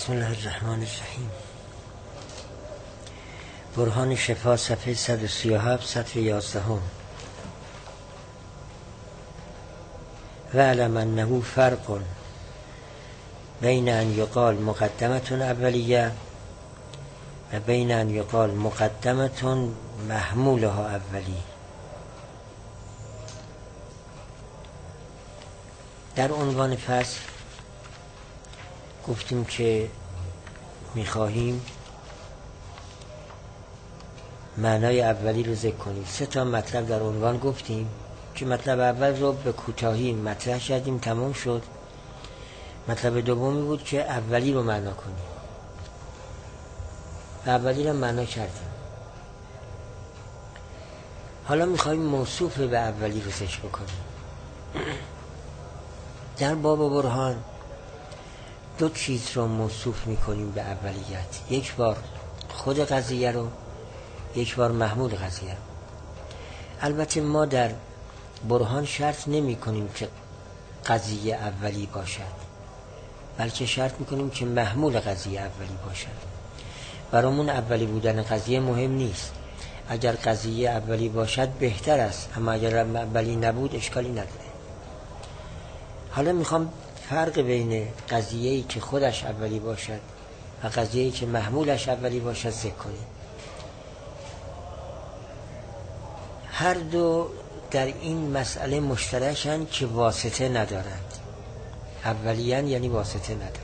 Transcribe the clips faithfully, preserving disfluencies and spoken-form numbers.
بسم الله الرحمن الرحیم. برهان شفا صفحه صد و سی و هفت سطر یازدهم. و علم انه فرق بین ان یقال مقدمة اولیه و بین ان یقال مقدمة محمولها اولی. در عنوان فصل گفتیم که میخواهیم معنای اولی رو ذکر کنیم. سه تا مطلب در عنوان گفتیم که مطلب اول رو به کوتاهی مطرح کردیم، تمام شد. مطلب دومی بود که اولی رو معنا کنیم و اولی رو معنا کردیم. حالا میخواهیم موصوف به اولی رو ذکر بکنیم. در باب برهان دو چیز رو موصوف میکنیم به اولیت، یک بار خود قضیه رو، یک بار محمول قضیه رو. البته ما در برهان شرط نمی کنیم که قضیه اولی باشد، بلکه شرط میکنیم که محمول قضیه اولی باشد. برامون اولی بودن قضیه مهم نیست. اگر قضیه اولی باشد بهتر است، اما اگر اولی نبود اشکالی نداره. حالا میخوام فرق بین قضیه‌ای که خودش اولی باشد و قضیه‌ای که محمولش اولی باشد ذکر کنیم. هر دو در این مسئله مشترکند که واسطه ندارند. اولیان یعنی واسطه ندارند.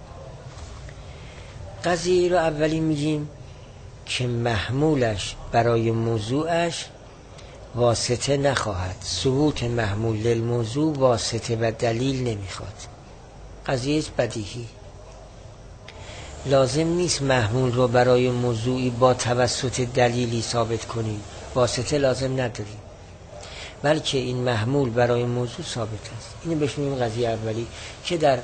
قضیه رو اولی میگیم که محمولش برای موضوعش واسطه نخواهد. ثبوت محمول للموضوع واسطه و دلیل نمیخواد. قضیه بدیهی. لازم نیست محمول رو برای موضوعی با توسط دلیلی ثابت کنیم. واسطه لازم نداریم، بلکه این محمول برای موضوع ثابت است. اینو بهش میگیم قضیه اولی که در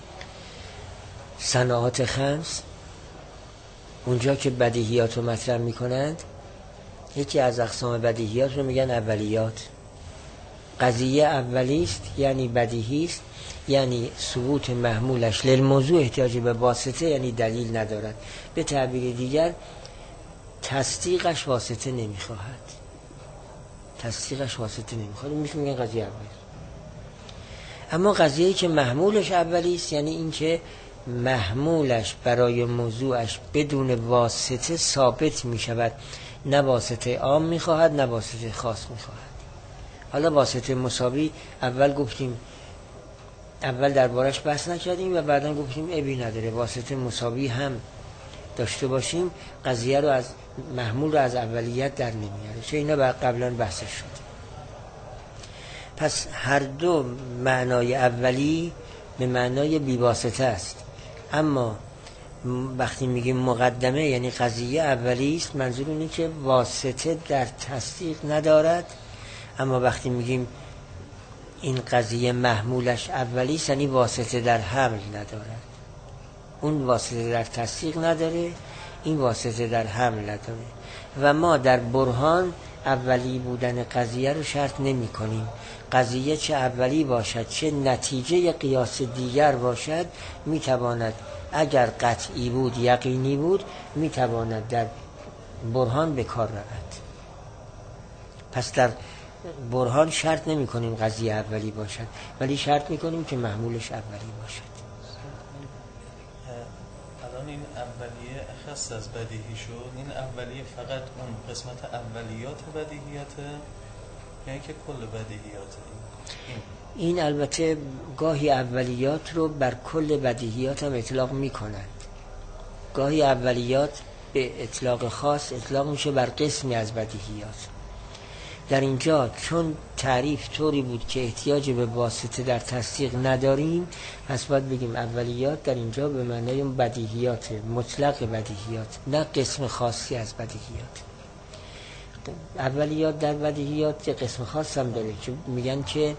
صناعات خمس اونجا که بدیهیات رو مطرح میکنند، یکی از اقسام بدیهیات رو میگن اولیات. قضیه اولی است یعنی بدیهی است، یعنی ثبوت محمولش للموضوع احتیاج به واسطه یعنی دلیل ندارد. به تعبیر دیگر تصدیقش واسطه نمیخواهد. تصدیقش واسطه نمیخواد. میشه میگن قضیه اولی. اما قضیه‌ای که محمولش اولی است یعنی این که محمولش برای موضوعش بدون واسطه ثابت میشود. نه واسطه عام میخواهد نه واسطه خاص میخواهد. حالا واسطه مساوی اول گفتیم، اول دربارش بحث نکردیم و بعدا گفتیم ابی نداره. واسطه مساوی هم داشته باشیم قضیه رو از محمول رو از اولیت در نمیاره، چه اینا قبلا بحث شد. پس هر دو معنای اولی به معنای بیواسطه است. اما وقتی میگیم مقدمه یعنی قضیه اولی است، منظور اینه که واسطه در تصدیق ندارد. اما وقتی میگیم این قضیه محمولش اولی است یعنی واسطه در حمل ندارد. اون واسطه در تصدیق نداره، این واسطه در حمل نداره. و ما در برهان اولی بودن قضیه رو شرط نمی کنیم. قضیه چه اولی باشد چه نتیجه قیاس دیگر باشد میتواند، اگر قطعی بود یقینی بود، میتواند در برهان به کار رود. پس در برهان شرط نمی کنیم قضیه اولی باشد، ولی شرط می کنیم که محمولش اولی باشد. الان این اولیه اخص از بدیهی شد. این اولیه فقط اون قسمت اولیات بدیهیاته یعنی که کل بدیهیاته؟ این, این البته گاهی اولیات رو بر کل بدیهیات هم اطلاق می کنند. گاهی اولیات به اطلاق خاص اطلاق میشه بر قسمی از بدیهیات. در اینجا چون تعریف طوری بود که احتیاج به واسطه در تصدیق نداریم، پس باید بگیم اولیات در اینجا به معنای بدیهیات، مطلق بدیهیات، نه قسم خاصی از بدیهیات. اولیات در بدیهیات یه قسم خاص هم داره که میگن که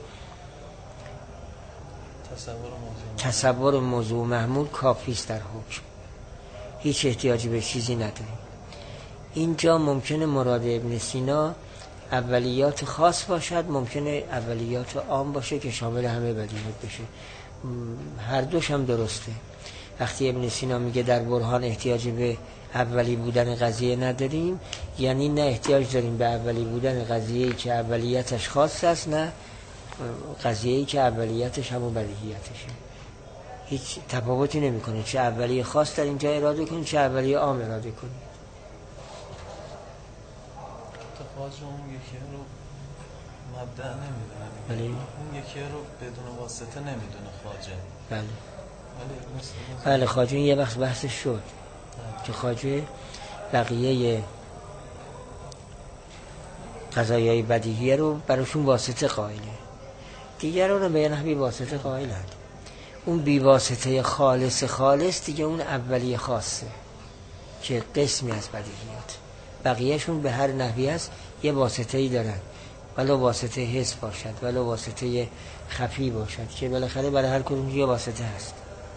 تصور موضوع تصور موضوع محمول کافی است در حکم، هیچ احتیاجی به چیزی نداریم. اینجا ممکنه مراد ابن سینا اولیات خاص باشد، ممکنه اولیات عام باشه که شامل همه بدیهیات بشه. هر دوش هم درسته، وقتی ابن سینا میگه در برهان احتیاج به اولی بودن قضیه نداریم، یعنی نه احتیاج داریم به اولی بودن قضیه‌ای که اولیتش خاص است، نه قضیه‌ای که اولیتش همون بدیهیتشه. هیچ تفاوتی نمیکنه چه اولیه خاص در اینجا اراده کنید چه اولیه عام اراده کنید. خواجه اون یکی رو مبدأ نمیدونه، بله. اون یکی رو بدون واسطه نمیدونه خواجه. بله بله بله خواجه یه وقت بحثش شد که خواجه بقیه قضایای بدیهیه رو براشون واسطه قائله، دیگران رو به نحوی واسطه قائلند. اون بی واسطه خالص خالص دیگه اون اولیه خاصه که قسمی از بدیهیات، بقیهشون به هر نحوی است یه واسطه‌ای دارن، ولو واسطه حس باشد ولو واسطه خفی باشد، که بالاخره برای هر کدوم یه واسطه هست.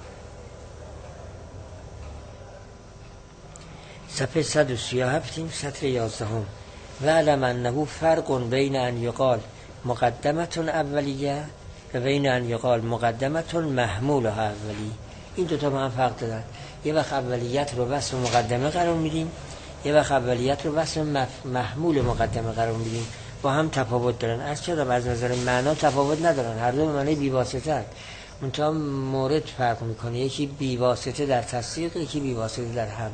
صفحه صد و سی و هفت سطر یازدهم. و علم انه فرق بین ان یقال مقدمتون اولیه و بین ان یقال مقدمتون محمولها اولی. این دوتا با هم فرق دارن. یه وقت اولیت رو وصف مقدمه قرار میدیم، یه وقت اولیت رو وصف محمول مقدمه قرار میدیم، با هم تفاوت دارن. از چرا از نظر معنا تفاوت ندارن، هر دو به معنی بیواسطه هست، منتها مورد فرق میکنه، یکی بیواسطه در تصدیق، یکی بیواسطه در حمل.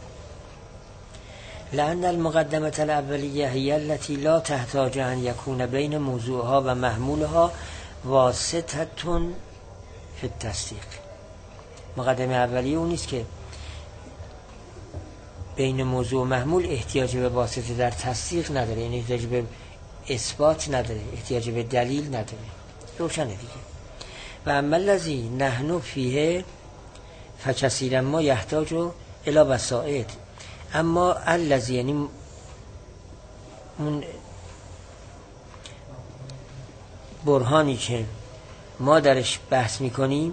لأن المقدمة الأولیه هي التي لا تحتاج أن يكون بين موضوعها و محمولها واسطة في التصدیق. مقدمه اولیه اون نیست که بین موضوع و محمول احتیاج به واسطه در تصدیق نداره، یعنی احتیاج به اثبات نداره، احتیاج به دلیل نداره. روشنه دیگه. و اما الذی نحن فیه فکثیرا ما یحتاج الی وسائط. اما الذی یعنی اون برهانی که ما درش بحث میکنیم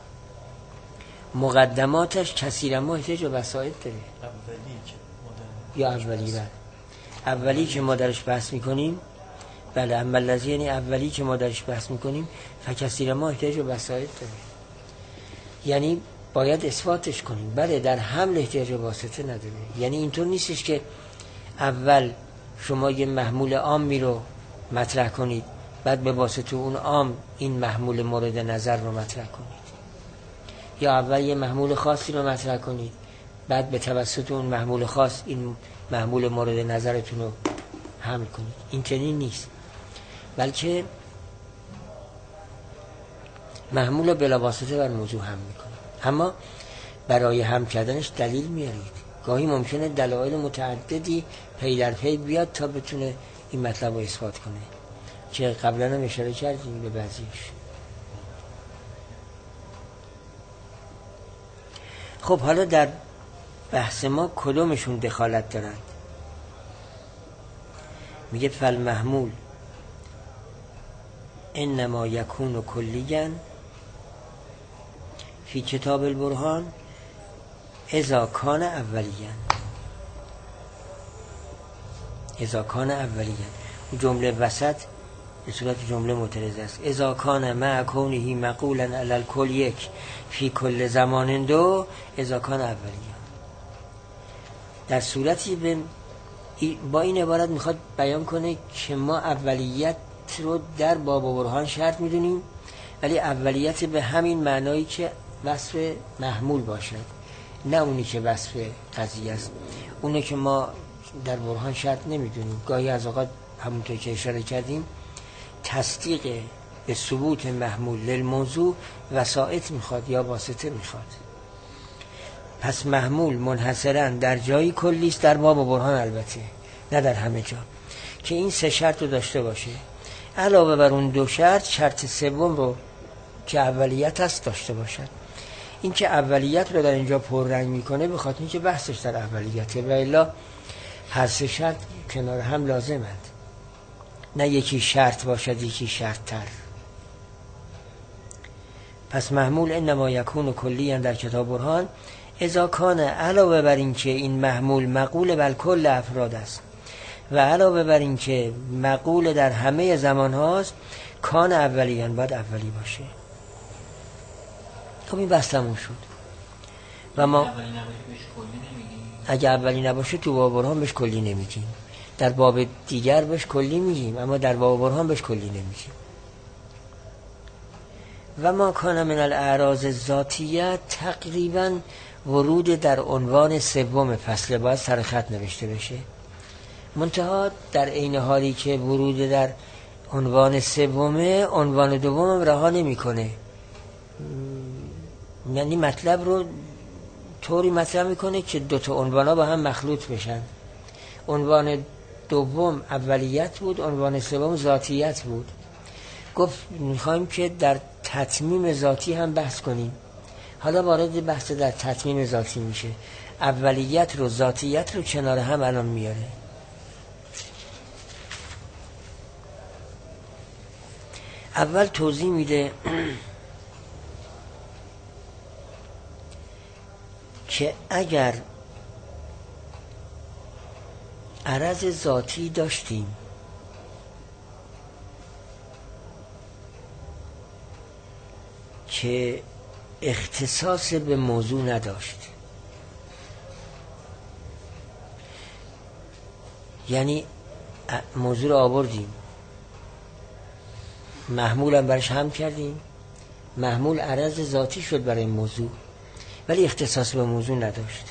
مقدماتش کثیرا ما احتیاج به وسائط داره. اولی که یا اولی بله اولی که ما درش بحث میکنیم بله اما الذی یعنی اولی که ما درش بحث میکنیم فکثیرا ما احتیاج به وسائط داره، یعنی باید اثباتش کنیم. بله در حمل احتیاج به واسطه نداره، یعنی اینطور نیستش که اول شما یه محمول عامی رو مطرح کنید بعد به واسطه اون عام این محمول مورد نظر رو مطرح کنید، یا اول یه محمول خاصی رو مطرح کنید بعد به توسط اون محمول خاص این محمول مورد نظرتون رو حمل کنید. این چنین نیست، بلکه محمول رو بلا واسطه بر موضوع حمل میکنید، اما برای حمل کردنش دلیل میارید. گاهی ممکنه دلایل متعددی پی در پی بیاد تا بتونه این مطلب رو اثبات کنه، که قبلا هم اشاره کردیم به بعضیش. خب حالا در بحث ما کدومشون دخالت دارند؟ میگه فالمحمول انما یکون کلیاً فی کتاب البرهان اذا کان اولیاً. اذا کان اولیاً اون جمله وسط به صورت جمله معترضه است. اذا کان مع کونه مقولا علی الکل یک فی کل زمان دو اذا کان اولیاً. در صورتی به با این عبارت میخواد بیان کنه که ما اولیت رو در باب و برهان شرط میدونیم، ولی اولیت به همین معنایی که وصف محمول باشد، نه اونی که وصف قضیه است. اونه که ما در برهان شرط نمیدونیم. گاهی از اوقات همونطور که اشاره کردیم تصدیق به ثبوت محمول للموضوع وسائط میخواد یا واسطه میخواد. پس محمول منحصرا در جایی کلی است، در باب و برهان البته، نه در همه جا، که این سه شرط رو داشته باشه. علاوه بر اون دو شرط، شرط سوم رو که اولیت است داشته باشد. این که اولیت رو در اینجا پررنگ میکنه به خاطر اینکه بحثش در اولیته، و الا هر سه شرط کنار هم لازمند، نه یکی شرط باشد یکی شرط تر. پس محمول انما یکون کلی در کتاب برهان اذا کان، علاوه بر این که این محمول مقول بر کل افراد است و علاوه بر این که مقول در همه زمان هاست، کان اولیان باید اولی باشه. خب این بحث تموم شد. و ما اگه اولی نباشه تو باب برهان بهش کلی نمیگیم، در باب دیگر بهش کلی میگیم، اما در باب برهان بهش کلی نمیگیم. و ما کان من الاعراض الذاتیه تقریبا ورود در عنوان سوم فصل باید سر خط نوشته بشه، منتها در عین حالی که ورود در عنوان سومه عنوان دوم رها نمیکنه، یعنی مطلب رو طوری مطرح میکنه که دو تا عنوانا با هم مخلوط بشن. عنوان دوم اولیت بود، عنوان سوم ذاتیت بود. گفت میخوایم که در تتمیم ذاتی هم بحث کنیم. حالا وارد بحث در تتمیم ذاتی میشه، اولیت رو ذاتیت رو کنار هم الان میاره. اول توضیح میده که اگر عرض ذاتی داشتیم که اختصاص به موضوع نداشت، یعنی موضوع رو آوردیم، محمول هم برش هم کردیم، محمول عرض ذاتی شد برای موضوع ولی اختصاص به موضوع نداشت،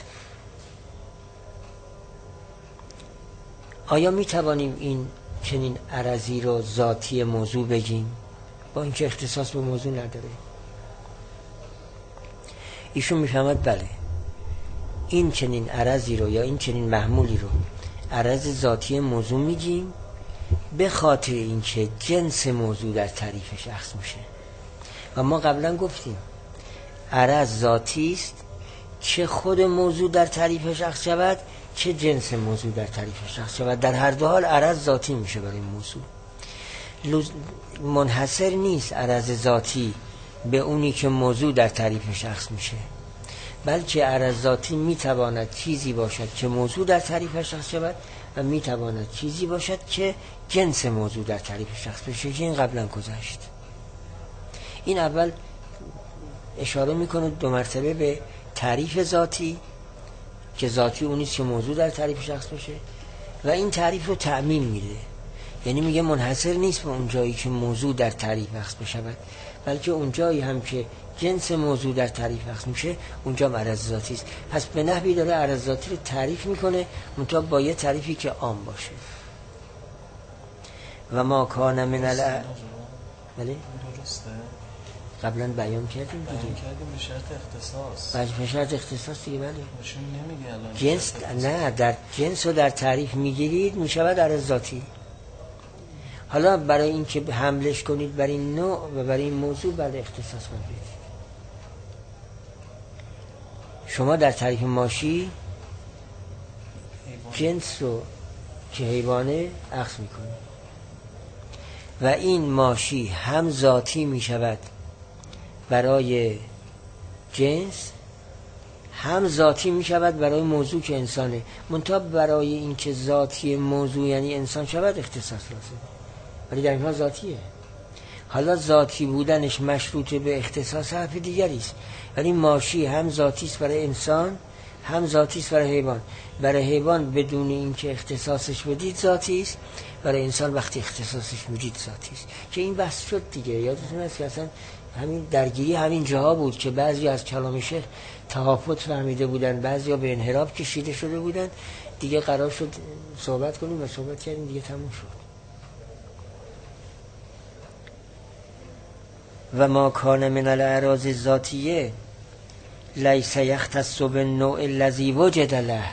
آیا می توانیم این چنین عرضی رو ذاتی موضوع بگیم با اینکه اختصاص به موضوع نداره؟ ایشون میفهمد بله، این چنین عرضی رو یا این چنین محمولی رو عرض ذاتی موضوع میگیم به خاطر اینکه جنس موضوع در تعریفش اخذ میشه. و ما قبلا گفتیم عرض ذاتی است چه خود موضوع در تعریفش اخذ شود چه جنس موضوع در تعریفش اخذ شود، در هر دو حال عرض ذاتی میشه برای موضوع. منحصر نیست عرض ذاتی به اونی که موضوع در تعریفش اخذ میشه، بلکه عرض ذاتی میتواند چیزی باشد که موضوع در تعریفش اخذ شود و میتواند چیزی باشد که جنس موضوع در تعریفش اخذ بشه، که این قبلا گذشت. این اول اشاره میکنه دو مرتبه به تعریف ذاتی که ذاتی اونیست که موضوع در تعریفش اخذ بشه، و این تعریف رو تعمیم میده، یعنی میگه منحصر نیست به اون جایی که موضوع در تعریف اخذ بشود، بلکه اون جایی هم که جنس موضوع در تعریف اخذ میشه اونجا عرض ذاتی است. پس به نحوی داره عرض ذاتی رو تعریف میکنه، منتها با یه تعریفی که عام باشه. و ما کان من ال بله درسته، قبلا بیان کردیم دیگه، بیان کردیم به شرط اختصاص. بله به شرط اختصاص دیگه. بله نشون نمیگه الان جنس نه، در جنس رو در تعریف میگیرید میشود عرض ذاتی. حالا برای این که حملش کنید برای این نوع و برای این موضوع بله اختصاص کنید. شما در تعریف ماشی جنس رو که حیوانه اخذ میکنید و این ماشی هم ذاتی میشود برای جنس، هم ذاتی میشود برای موضوع که انسانه، منتها برای این که ذاتی موضوع یعنی انسان شود اختصاص لازمه، ولی در اینها ذاتیه. حالا ذاتی بودنش مشروط به اختصاص حرف دیگری است، ولی ماشی هم ذاتی است برای انسان هم ذاتی است برای حیوان. برای حیوان بدون اینکه اختصاصش بدید ذاتی است، برای انسان وقتی اختصاصش میدید ذاتی است. که این بحث شد دیگه، یادتون هست که اصلا همین درگیری همین جاها بود که بعضی از کلام شیخ تهافت فهمیده بودن، بعضیا به انحراف کشیده شده بودن، دیگه قرار شد صحبت کنیم و صحبت کردیم دیگه تموم شد. و ما کان من الاعراض الذاتیه لیس یختص بالنوع الذی وجد له.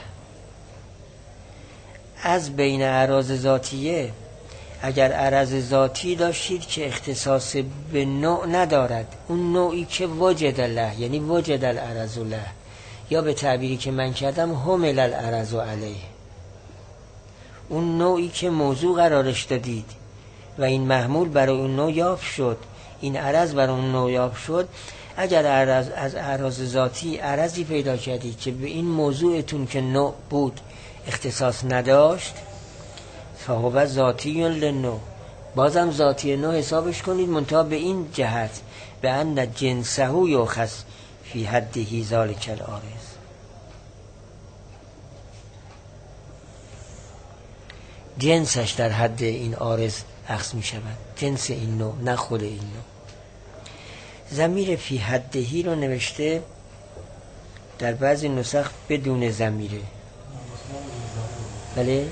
از بین اعراض ذاتیه اگر عرض ذاتی داشتید که اختصاص به نوع ندارد، اون نوعی که وجد له یعنی وجد العرض له، یا به تعبیری که من کردم حمل العرض علیه، اون نوعی که موضوع قرارش دادید و این محمول برای اون نوع یافت شد، این عرض برای اون نوع یافت شد. اگر عرض از اعراض ذاتی عرضی پیدا کردید که به این موضوعتون که نوع بود اختصاص نداشت، فهو ذاتی للنوع، بازم ذاتی نوع حسابش کنید، منتها به این جهت به ان جنسه یؤخذ فی حده ذالک العارض. جنسش در حد این عارض اخذ می شود، جنس این نوع، نه خود این نوع. ضمیر فی حدهی رو نوشته در بعضی نسخ بدون ضمیره. بله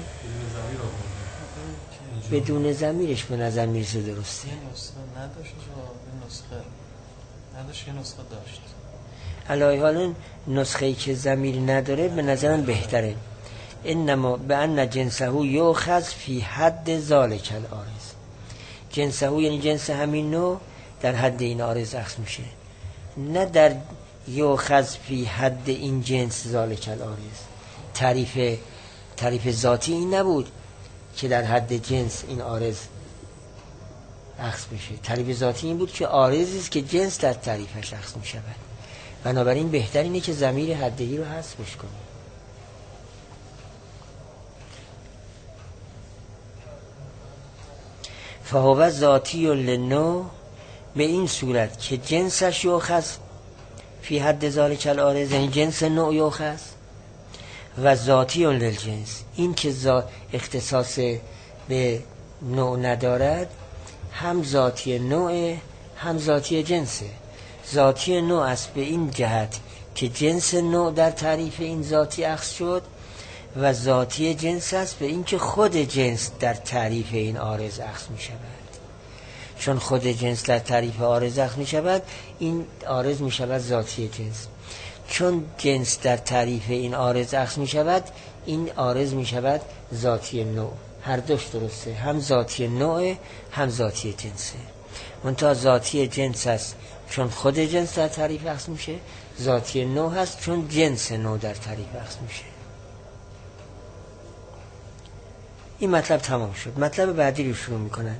بدون ضمیرش به نظر میرسه درسته. یه نسخه نداشت و یه نسخه نداشت یه نسخه داشت. علاوه حالا نسخه‌ای که ضمیر نداره به نظرم بهتره. انما به ان جنسه یؤخذ فی حد ذالک العارض. جنسه یعنی جنس همین نوع در حد این عارض اخذ میشه، نه در یؤخذ فی حد این جنس ذالک العارض. تعریف تعریف ذاتی این نبود که در حد جنس این عارض اخذ بشه. تعریف ذاتی این بود که عارضی است که جنس در تعریفش اخذ می شود. بنابراین بهتر اینه که ضمیر حدهی رو حذفش کنیم. فهو ذاتی للنوع، به این صورت که جنسش یؤخذ فی حد ذالک العارض، یعنی جنس نوع یؤخذ، و ذاتی للجنس، این که اختصاص به نوع ندارد، هم ذاتی نوع هم ذاتی جنسه. ذاتی نوع است به این جهت که جنس نوع در تعریف این ذاتی اخذ شد، و ذاتی جنس است به این که خود جنس در تعریف این عارض اخذ می شود. چون خود جنس در تعریف عارض اخذ می شود، این عارض می شود ذاتی جنس. چون جنس در تعریف این عارض اخذ می شود، این عارض می شود ذاتی نوع. هر دوش درسته، هم ذاتی نوع هم ذاتی جنسه. منتها ذاتی جنس است چون خود جنس در تعریف اخذ میشه، ذاتی نوع هست چون جنس نوع در تعریف اخذ میشه. این مطلب تمام شد. مطلب بعدی رو شروع میکنن.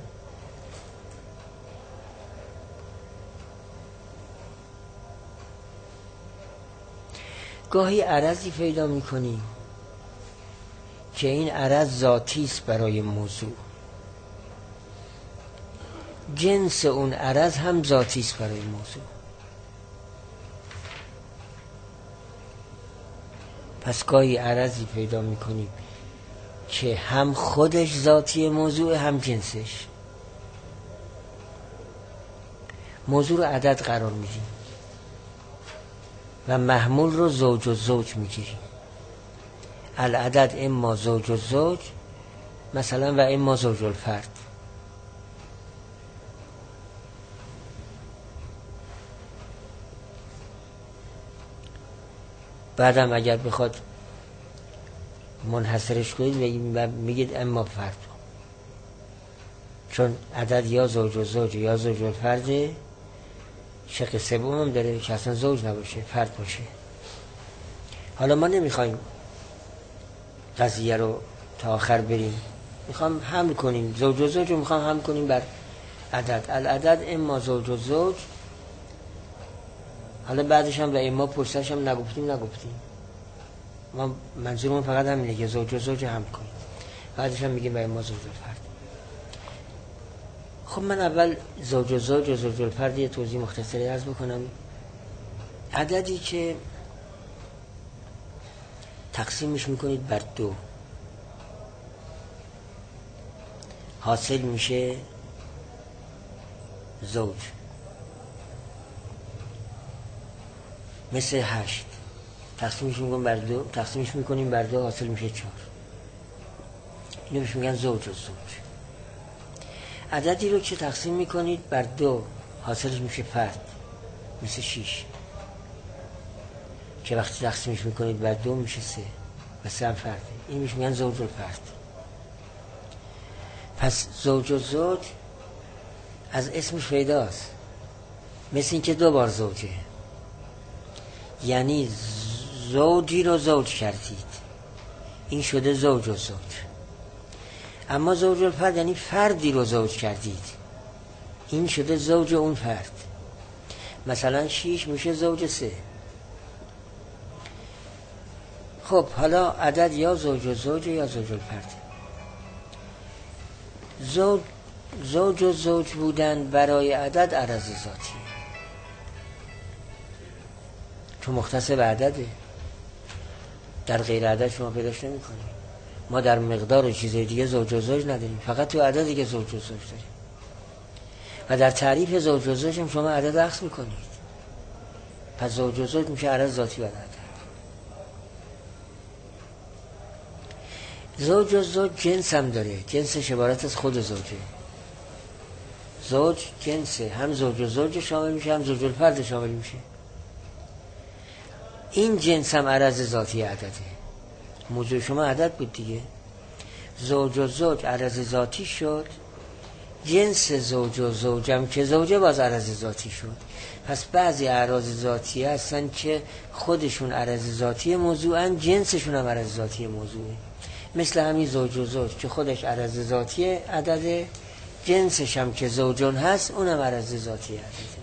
گاهی عرضی پیدا میکنیم که این عرض ذاتی است برای موضوع، جنس اون عرض هم ذاتی است برای موضوع. پس گاهی عرضی پیدا میکنیم که هم خودش ذاتی موضوع هم جنسش. موضوع رو عدد قرار میدیم و محمول رو زوج و زوج میگیریم. العدد اما زوج و زوج مثلا و اما زوج الفرد. بعدم اگر بخواد منحصرش کنید میگید اما فرد، چون عدد یا زوج و زوج یا زوج الفرد. شق سوم هم داره که اصلا زوج نباشه، فرد باشه. حالا ما نمیخوایم قضیه رو تا آخر بریم، میخوام حمل کنیم زوج و زوج رو میخوام حمل کنیم بر عدد. العدد اما زوج و زوج. حالا بعدش هم و اما پشتش هم نگفتیم نگفتیم ما منظورمون فقط همینه که زوج و زوج حمل کنیم. بعدش هم میگیم و اما زوج الفرد. خب من اول زوج و زوج و زوج الفرد یه توضیح مختصری عرض بکنم. عددی که تقسیمش میکنید بر دو حاصل میشه زوج. مثل هشت تقسیمش میکنیم بر دو تقسیمش میکنیم بر دو حاصل میشه چهار. اینو بهش میگن زوج و زوج. عددی رو که تقسیم میکنید بر دو حاصلش میشه فرد، مثل شیش که وقتی تقسیمش میکنید بر دو میشه سه و سه هم فرده. این میشه میگن زوج الفرد. پس زوج و زوج از اسمش پیداست، مثل این که دو بار زوجه، یعنی زوجی رو زوج کردید، این شده زوج و زوج. اما زوج الفرد یعنی فردی رو زوج کردید، این شده زوج اون فرد. مثلا شیش میشه زوج سه. خب حالا عدد یا زوج و زوج یا زوج الفرد. زوج زوج و زوج بودن برای عدد عرض ذاتی. چون مختص به عدده، در غیر عدد شما پیداش نمی کنید. ما در مقدار و چیزهای دیگه زوج و زوج نداریم، فقط تو عدد دیگه زوج و زوج داریم و در تعریف زوج و زوج هم شما عدد عکس میکنید. پس زوج و زوج میشه عدد ذاتی و عدد. زوج و زوج جنس هم داره، جنسش عبارت از خود زوجه. زوج جنسه، هم زوج و زوج شامل میشه، هم زوج الفرد شامل میشه. این جنس هم عرض ذاتی عدده. موضوع شما عدد بود دیگه. زوج و زوج عرض ذاتی شد، جنس زوج و زوجم که زوجه باز عرض ذاتی شد. پس بعضی اعراض ذاتی هستن که خودشون عرض ذاتی موضوعن، جنسشون هم عرض ذاتی موضوعه. مثل همین زوج و زوج که خودش عرض ذاتی عدده، جنسش هم که زوجون هست اونم عرض ذاتی عدده.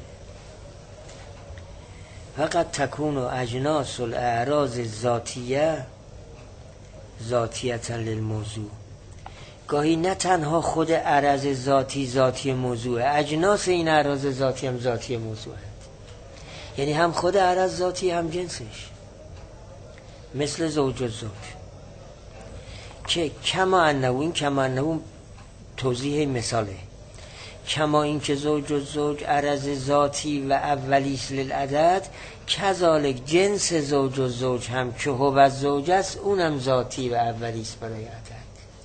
فقط تکون و اجناس الاعراض ذاتیه ذاتیتا للموضوع. گاهی نه تنها خود عرض ذاتی ذاتی موضوعه، اجناس این اعراض ذاتی هم ذاتی موضوعه. یعنی هم خود عرض ذاتی هم جنسش. مثل زوج و زوج که کما انه، این کما انه توضیح مثاله، کما این که زوج و زوج عرض ذاتی و اولیش للعدد، کذالک جنس زوج و زوج هم که هو زوج است اونم ذاتی و اولیش برای عدد.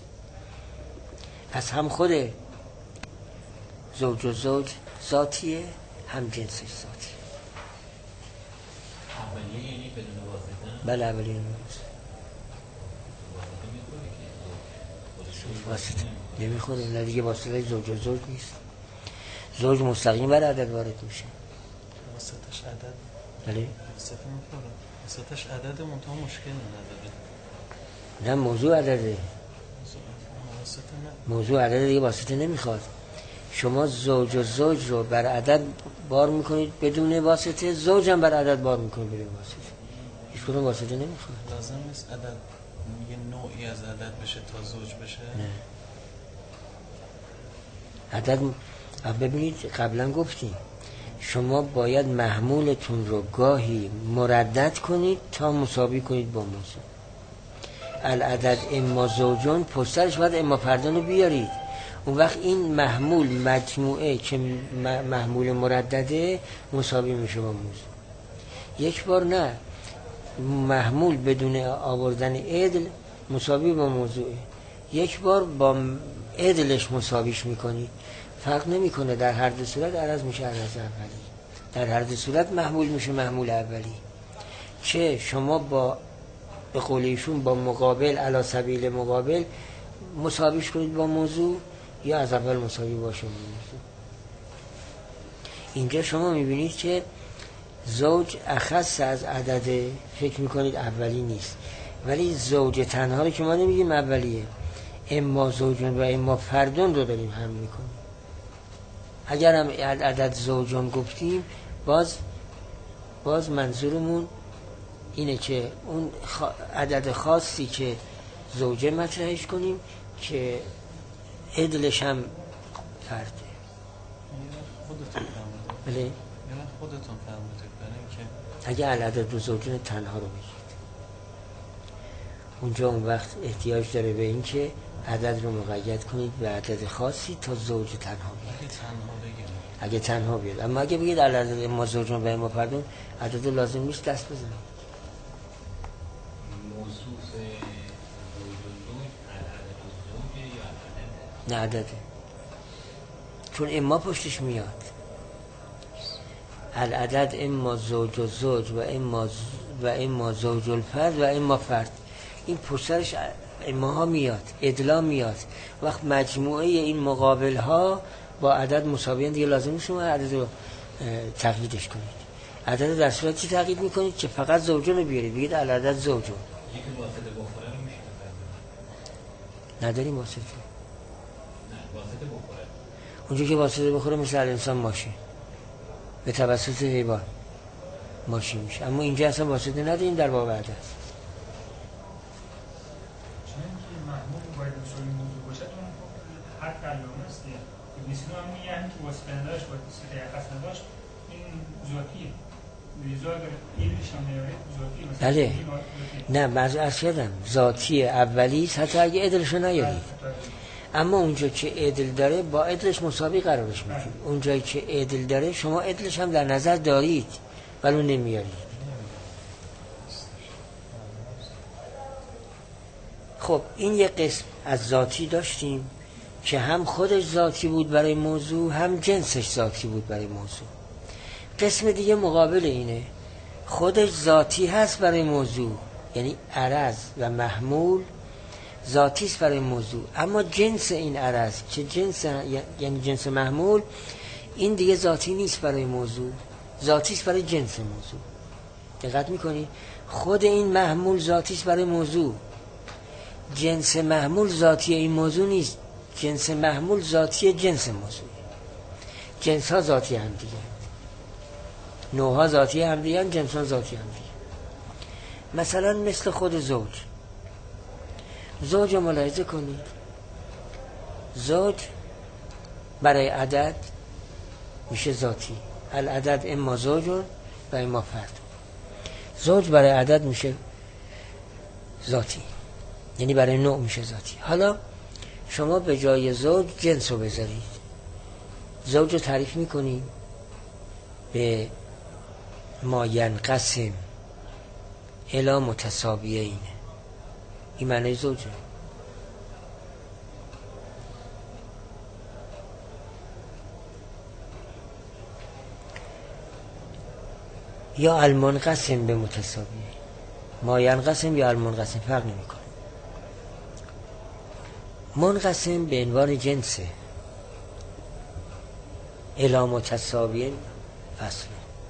پس هم خود زوج و زوج ذاتیه، هم جنسش ذاتیه. اولیه یعنی بدون واسطه؟ بله اولیه واسطه نمیخوره، نه دیگه واسطه زوج و زوج نیست. زوج مستقیم بر عدد وارد میشه. واسطش عدد. بله. واسطه میخوره. واسطش عدد منتها مشکل نداره. نه موضوع عدده. واسطه نه. موضوع عدد دیگه واسطه نمیخواد. شما زوج و زوج رو بر عدد بار میکنید بدون واسطه، زوج هم بر عدد بار میکنید بدون واسطه. هیچ کدوم واسطه نمیخواد. لازم نیست عدد یه نوعی از عدد بشه تا زوج بشه. نه. عدد ببینید قبلا گفتیم شما باید محمولتون رو گاهی مردد کنید تا مساوی کنید با موضوع. العدد اما زوجون پشترش باید اما فردان رو بیارید. اون وقت این محمول مجموعه که محمول مردده مساوی میشه با موضوع. یک بار نه، محمول بدون آوردن عدل مساوی با موضوعه، یک بار با عدلش مساویش میکنید. فرق نمیکنه، در هر دو صورت عرض میشه عرض اولی، در هر دو صورت محمول میشه محمول اولی. چه شما با به قول ایشون با مقابل علی سبیل مقابل مساویش کنید با موضوع، یا از اول مساوی باشه با موضوع. اینجا شما میبینید که زوج اخص از عدد، فکر میکنید اولی نیست، ولی زوج تنها رو که ما نمیگیم اولیه، اما زوجون و اما فردون رو داریم هم میکنیم. اگر هم عدد زوجون گفتیم باز باز منظورمون اینه که اون عدد خاصی که زوجه مطرحش کنیم که عدلش هم فرده. خودتون فرمودید. بله. یعنی خودتون فرمودید برای اینکه اگه عدد دو زوجون تنها رو بگید، اونجا اون وقت احتیاج داره به این که عدد رو مقید کنید به عدد خاصی تا زوج تنها بیاد. اگه تنها بگیم اگه تنها بیاد. اما اگه بگید عدد ما زوجون و ما فردون، عدد لازم نیست دست بزنید. موصوف زوج و زوج عدد زوجه یا عدد؟ نه عدده، چون اما پشتش میاد. العدد اما زوج و زوج و اما و اما زوج الفرد و اما فرد، این پشتش اما ها میاد، ادلا میاد. وقت مجموعه این مقابل ها با عدد مساویان، دیگه لازم نیست شما عدد رو تقییدش کنید. عدد در صورت چی تقیید میکنید که فقط زوجون رو بیارید، بگید العدد زوجون. یکی واسطه بخوره میشه نداریم واسطه. نه واسطه بخوره. اونجا که واسطه بخوره مثل انسان ماشین به توسط حیوان ماشین میشه، اما اینجا اصلا واسطه نداریم در باب عدد. چون که محمول باید مساوی موضوع باشه، اون هر کلمه است دیگه. مثلا هم میگن که واسطه نداشت باید واسطه خاص نداشت، این ذاتیه. بله نه بعضی از کردم ذاتی اولی حتی اگه عدلشو نیارید، اما اونجا که عدل داره با عدلش مساوی قرارش میدید. اونجایی که عدل داره شما عدلش هم در نظر دارید ولی نمیارید. خب این یه قسم از ذاتی داشتیم که هم خودش ذاتی بود برای موضوع هم جنسش ذاتی بود برای موضوع. قسم دیگه مقابل اینه، خودش ذاتی هست برای موضوع، یعنی عرض و محمول ذاتی است برای موضوع، اما جنس این عرض که جنس یعنی جنس محمول این دیگه ذاتی نیست برای موضوع، ذاتی است برای جنس موضوع. دقت میکنی؟ خود این محمول ذاتی است برای موضوع، جنس محمول ذاتی این موضوع نیست، جنس محمول ذاتی جنس موضوع. جنس ها ذاتی هم دیگه، نوع ها ذاتی هم دیگه، جنس ها ذاتی هم دیگه. مثلا مثل خود زوج، زوج رو ملاحظه کنید، زوج برای عدد میشه ذاتی، العدد اما زوج و اما فرد. زوج برای عدد میشه ذاتی، یعنی برای نوع میشه ذاتی. حالا شما به جای زوج جنس رو بذارید، زوج رو تعریف میکنید به ما ینقسم الی متساویین، این معنی زوجه. یا المنقسم به متساویین، ما ینقسم یا المنقسم فرق نمیکنه. منقسم به عنوان جنسه، الی متساویین فصل،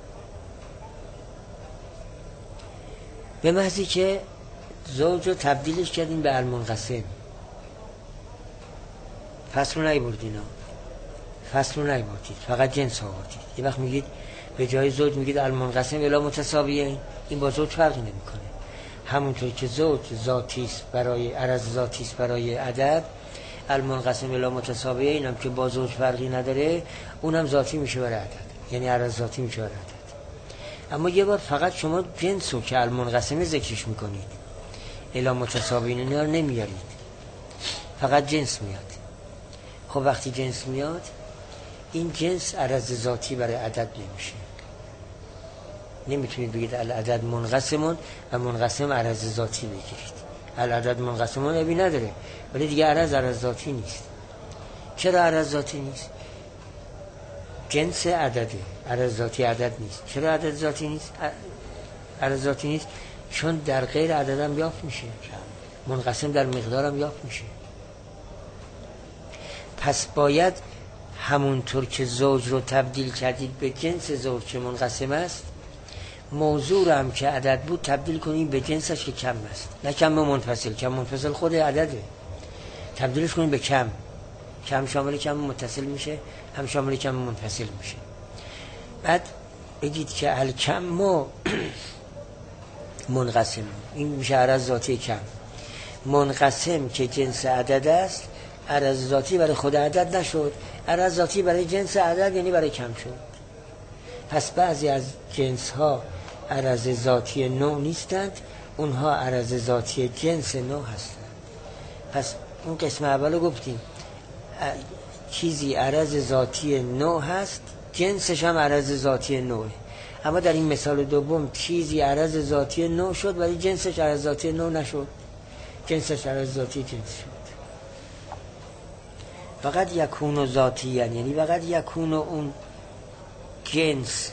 به محضی که زوج رو تبدیلش کردیم به المنقسم، فصل رو نیبردین ها، فصل رو نیبردید، فقط جنس آوردید. یه وقت میگید به جای زوج میگید المنقسم الی متساویین، این با زوج فرقی نمیکنه. همونطور که زوج ذاتی است برای عرض، ذاتی است برای عدد، المنقسم الی متساویین هم که با زوج فرقی نداره اونم ذاتی میشه برای عدد، یعنی عرض ذاتی میشه برای عدد. اما یه بار فقط شما جنس رو که المنقسم ذکرش میکنید، الی متساویین اینا رو نمیارید، فقط جنس میاد. خب وقتی جنس میاد این جنس عرض ذاتی برای عدد نمیشه. نمیتونید بگید العدد منقسمون و منقسم عرض ذاتی بگیرید. العدد منقسمون ابی نداره ولی دیگه عرض عرض ذاتی نیست. چرا عرض ذاتی نیست؟ جنس عدده، عرض ذاتی عدد نیست. چرا عدد ذاتی نیست؟ عرض ذاتی نیست چون در غیر عدد هم یافت میشه، منقسم در مقدار هم یافت میشه. پس باید همونطور که زوج رو تبدیل کردید به جنس زوج که منقسم است، موضوع رو هم که عدد بود تبدیل کنید به جنسش که کم است. نه کم به منفصل، کم منفصل خود عدده، تبدیلش کنید به کم. کم شامل کم متصل میشه، هم شامل کم منفصل میشه. بعد بگید که الکم و منقسم، این میشه عرض ذاتی کم. منقسم که جنس عدد است، عرض ذاتی برای خود عدد نشد، عرض ذاتی برای جنس عدد یعنی برای کم شد. پس بعضی از جنس ها عرض ذاتی نوع نیستند، اونها عرض ذاتی جنس نوع هستند. پس اون قسم اولو گفتیم چیزی عرض ذاتی نوع هست، جنسش هم عرض ذاتی نوعه. اما در این مثال دوم چیزی عرض ذاتی نوع شد ولی جنسش عرض ذاتی نوع نشد، جنسش عرض ذاتی جنس شد. فقط یکون و ذاتی یعنی فقط یکون و اون جنس،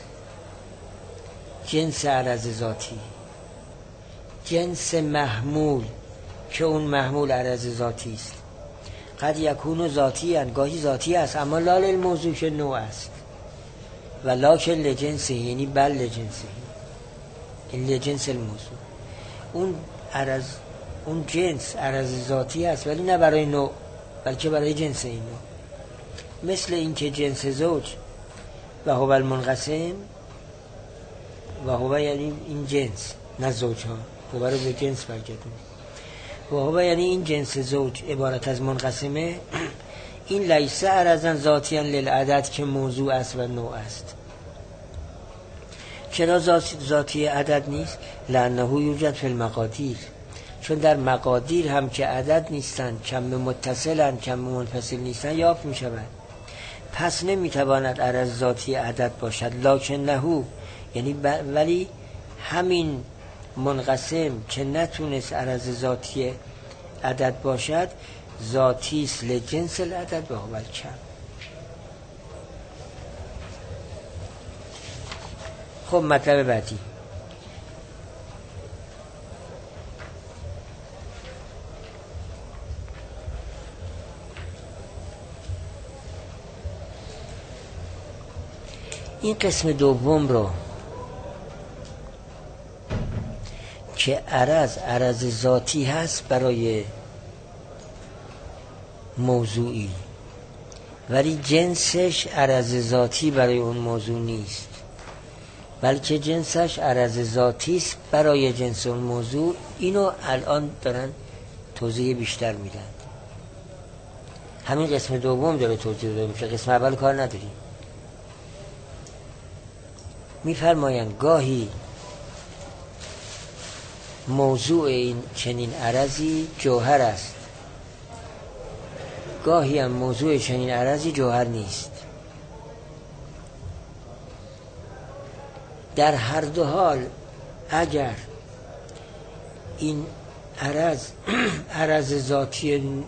جنس عرض ذاتی، جنس محمول که اون محمول عرض ذاتی است. قد یکون و ذاتی یعنی گاهی ذاتی است اما لا للموضوع که نوع است و لاکن لجنسه یعنی بل لجنسه، این لجنس الموضوع. اون عرض، اون جنس عرض ذاتی است ولی نه برای نوع بلکه برای جنس این نوع. مثل این که جنس زوج و هو المنقسم، و هو یعنی این جنس نه زوج ها، هو رو به جنس برگردیم، و هو یعنی این جنس زوج عبارت از منقسمه، این لیسه عرضاً ذاتیاً للعدد که موضوع است و نوع است. چرا ذاتی عدد نیست؟ لانه یوجد فی المقادیر، چون در مقادیر هم که عدد نیستن، کم متصلن، کم منفصل نیستن، یافت می شود. پس نمیتواند عرض ذاتی عدد باشد. لکنه، یعنی ولی همین منقسم که نتونست عرض ذاتی عدد باشد، ذاتی است لجنس العدد و هو الکم. خب مطلب بعدی، این قسم دوم رو که عرض عرض ذاتی هست برای موضوعی، ولی جنسش عرض ذاتی برای اون موضوع نیست، بلکه جنسش عرض ذاتی است برای جنس اون موضوع. اینو الان دارن توضیح بیشتر میدن. همین قسم دوم داره توضیح داده میشه، قسم اول کار نداریم. میفرمایند گاهی موضوع این چنین عرضی جوهر است، گاهی هم موضوع چنین عرضی جوهر نیست. در هر دو حال اگر این عرض عرض ذاتی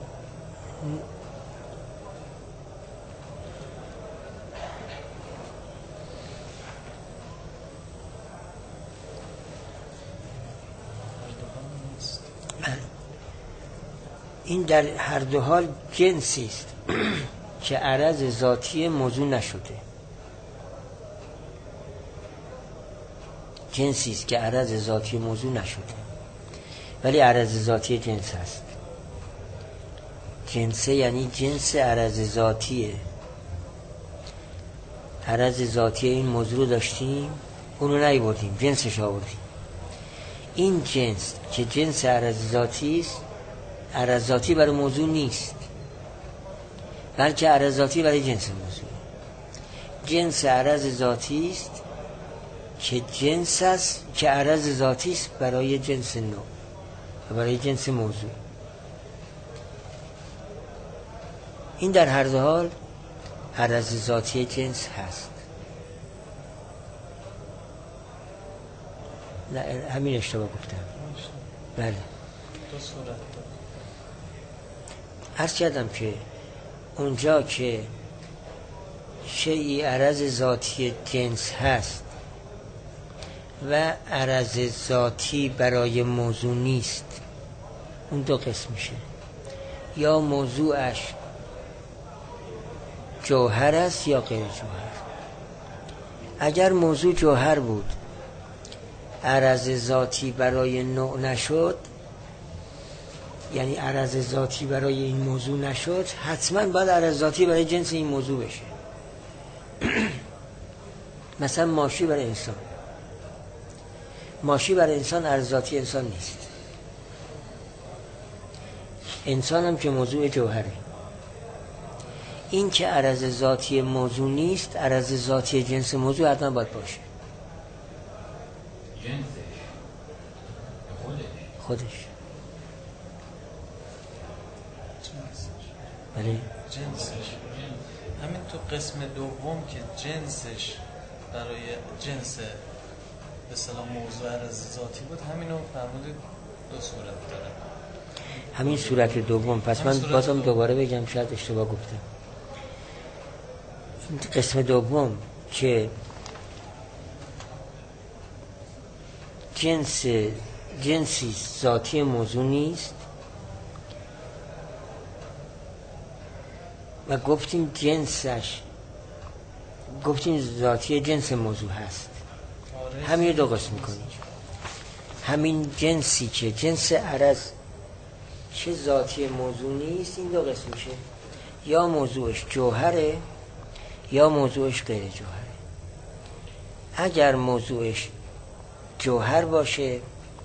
این در هر دو حال جنسی است که عرض ذاتی موضوع نشده، جنسی است که عرض ذاتی موضوع نشده، ولی عرض ذاتی جنس هست. جنسه یعنی جنس عرض ذاتیه. عرض ذاتی این موضوع داشتیم، اونو نیاوردیم، جنسش آوردیم. این جنس که جنس عرض ذاتی است، عرض ذاتی برای موضوع نیست، بلکه عرض ذاتی برای جنس موضوع. جنس عرض ذاتی است که جنس است که عرض ذاتی است برای جنس نوع و برای جنس موضوع. این در هر دو حال عرض ذاتی جنس هست. نه همین اشتباه گفتم. بله دو صورت داره. عرض کردم که اونجا که شیئی عرض ذاتی جنس هست و عرض ذاتی برای موضوع نیست، اون دو قسم میشه. یا موضوعش جوهر است یا غیر جوهر. اگر موضوع جوهر بود، عرض ذاتی برای نوع نشد، یعنی عرض ذاتی برای این موضوع نشد، حتما باید عرض ذاتی برای جنس این موضوع بشه. مثلا ماشی برای انسان، ماشی برای انسان عرض ذاتی انسان نیست. انسان هم که موضوع جوهره. این که عرض ذاتی موضوع نیست، عرض ذاتی جنس موضوع حتما باید باشه. جنسش خودش خودش جنسش بله. جنسش همین تو قسم دوم که جنسش برای جنس به اصطلاح موضوع عرض ذاتی بود، همینو فرمودید دو صورت داره. همین صورت دوم. پس من بازم دوباره بگم، شاید اشتباه گفتم. قسم دوم که جنس جنسی ذاتی موضوع نیست و گفتیم جنسش گفتیم ذاتی جنس موضوع هست. همین دو قسم میکنیم. همین جنسی که جنس عرض چه ذاتی موضوع نیست، این دو قسم میشه. یا موضوعش جوهره یا موضوعش غیر جوهره. اگر موضوعش جوهر باشه،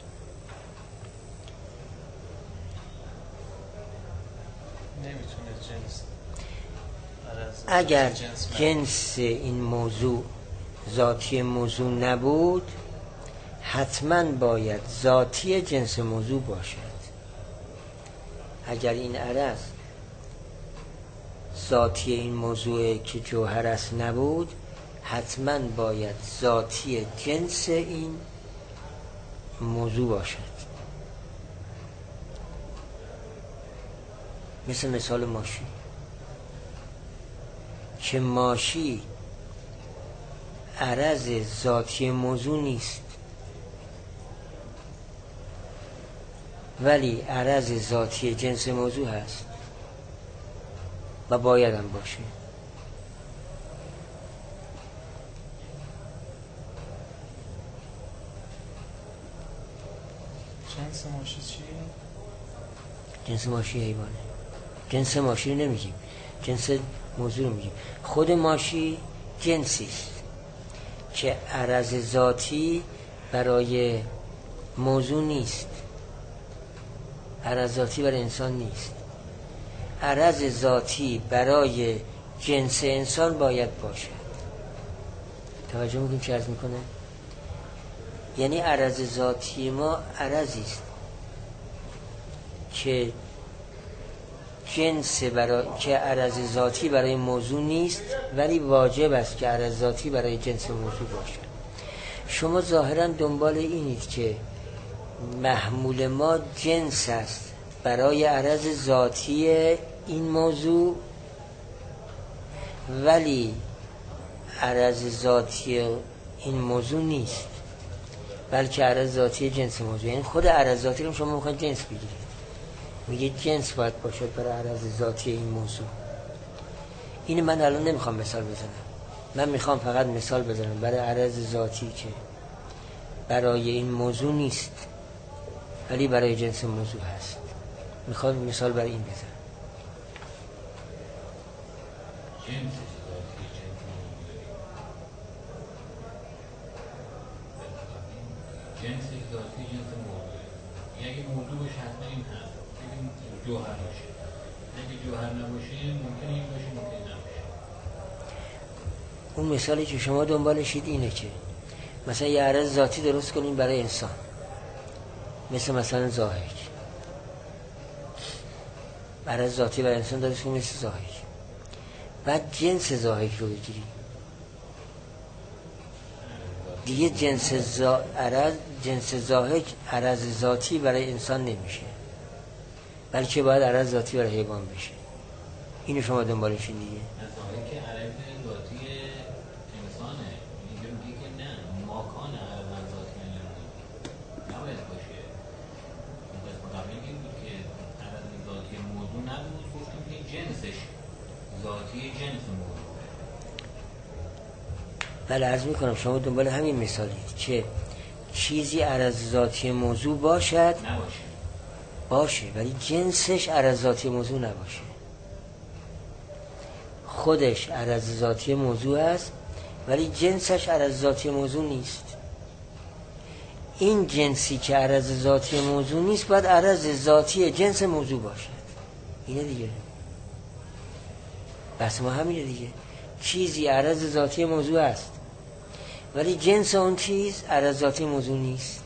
نمیتونه جنس عرض اگر جنس جنس این موضوع ذاتی موضوع نبود حتما باید ذاتی جنس موضوع باشد. اگر این عرض ذاتی این موضوع که جوهر است نبود حتما باید ذاتی جنس این موضوع باشد. مثل مثال ماشی که ماشی عرض ذاتی موضوع نیست ولی عرض ذاتی جنس موضوع هست و باید هم باشه. جنس ماشی چیه؟ جنس ماشی حیوانه. جنس ماشی رو نمیگیم، جنس موضوع رو میگیم. خود ماشی جنسی است که عرض ذاتی برای موضوع نیست، عرض ذاتی برای انسان نیست. عرض ذاتی برای جنس انسان باید باشد. توجه میکنیم چه عرض میکنه؟ یعنی عرض ذاتی ما عرضی است که جنس برای که عرض ذاتی برای موضوع نیست ولی واجب است که عرض ذاتی برای جنس موضوع باشد. شما ظاهرا دنبال اینید که محمول ما جنس است برای عرض ذاتی این موضوع ولی عرض ذاتی این موضوع نیست بلکه عرض ذاتی جنس موضوع. یعنی خود عرض ذاتی رو شما میخواید جنس بگیرید، میگه جنس باید باشد برای عرض ذاتی این موضوع. این من الان نمیخوام مثال بزنم، من میخوام فقط مثال بزنم برای عرض ذاتی که برای این موضوع نیست ولی برای جنس موضوع هست. میخوام مثال برای این بزنم. جنس ذاتی جنس موضوع، یعنی موضوع باشه حتما این هست، بگیم جوهر باشه. اگه جوهر نباشه ممکنه این باشه ممکنه نباشه. اون مثالی که شما دنبالشید اینه که مثلا یه عرض ذاتی درست کنیم برای انسان، مثل مثلا زاهد. عرض ذاتی برای انسان درست کنیم مثل زاهد، بعد جنس زاهد رو بگیریم دیگه. جنس زا... عرض جنس زاهد عرض ذاتی برای انسان نمیشه بلکه باید عرض ذاتی برای حیوان بشه. اینو شما دنبالشین دیگه. زاهد که عرض ذاتی انسانه، اینجا میگه که نه ماکان عرض ذاتی نباید باشه. قسم قبلی این بود که عرض ذاتی موضوع نبود، گفتیم که جنسش ذاتی جنس موضوع. بله عرض میکنم شما دنبال همین مثالید که چیزی عرض ذاتی موضوع باشد نباشه باشه ولی جنسش عرض ذاتی موضوع نباشه. خودش عرض ذاتی موضوع است ولی جنسش عرض ذاتی موضوع نیست. این جنسی که عرض ذاتی موضوع نیست باید عرض ذاتی جنس موضوع باشد. اینه دیگه، بس ما همینه دیگه. چیزی عرض ذاتی موضوع است ولی جنس اون چیز عرض ذاتی موضوع نیست.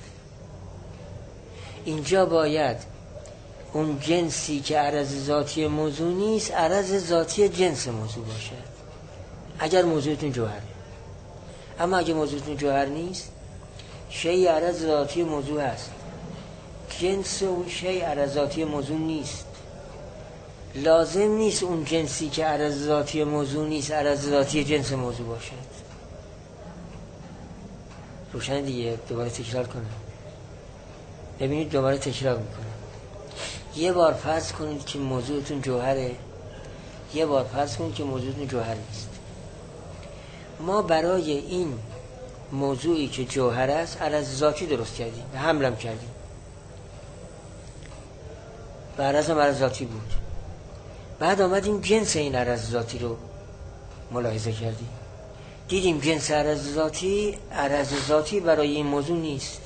اینجا باید اون جنسی که عرض ذاتی موضوع نیست عرض ذاتی جنس موضوع باشد اگر موضوعتون جوهره. اما اگر موضوعتون جوهر نیست، شیء عرض ذاتی موضوع است، جنس اون شیء عرض ذاتی موضوع نیست. لازم نیست اون جنسی که عرض ذاتی موضوع نیست عرض ذاتی جنس موضوع باشد. روشن دیگه؟ دوباره تکرار کنم. ببینید دوباره تکرار میکنم. یه بار فرض کنید که موضوعتون جوهره، یه بار فرض کنید که موضوعتون جوهر نیست. ما برای این موضوعی که جوهر است عرض ذاتی درست کردیم و حملم کردیم و عرض هم عرض ذاتی بود. بعد آمدیم جنس این عرض ذاتی رو ملاحظه کردیم، دیدیم جنس عرض ذاتی عرض ذاتی برای این موضوع نیست.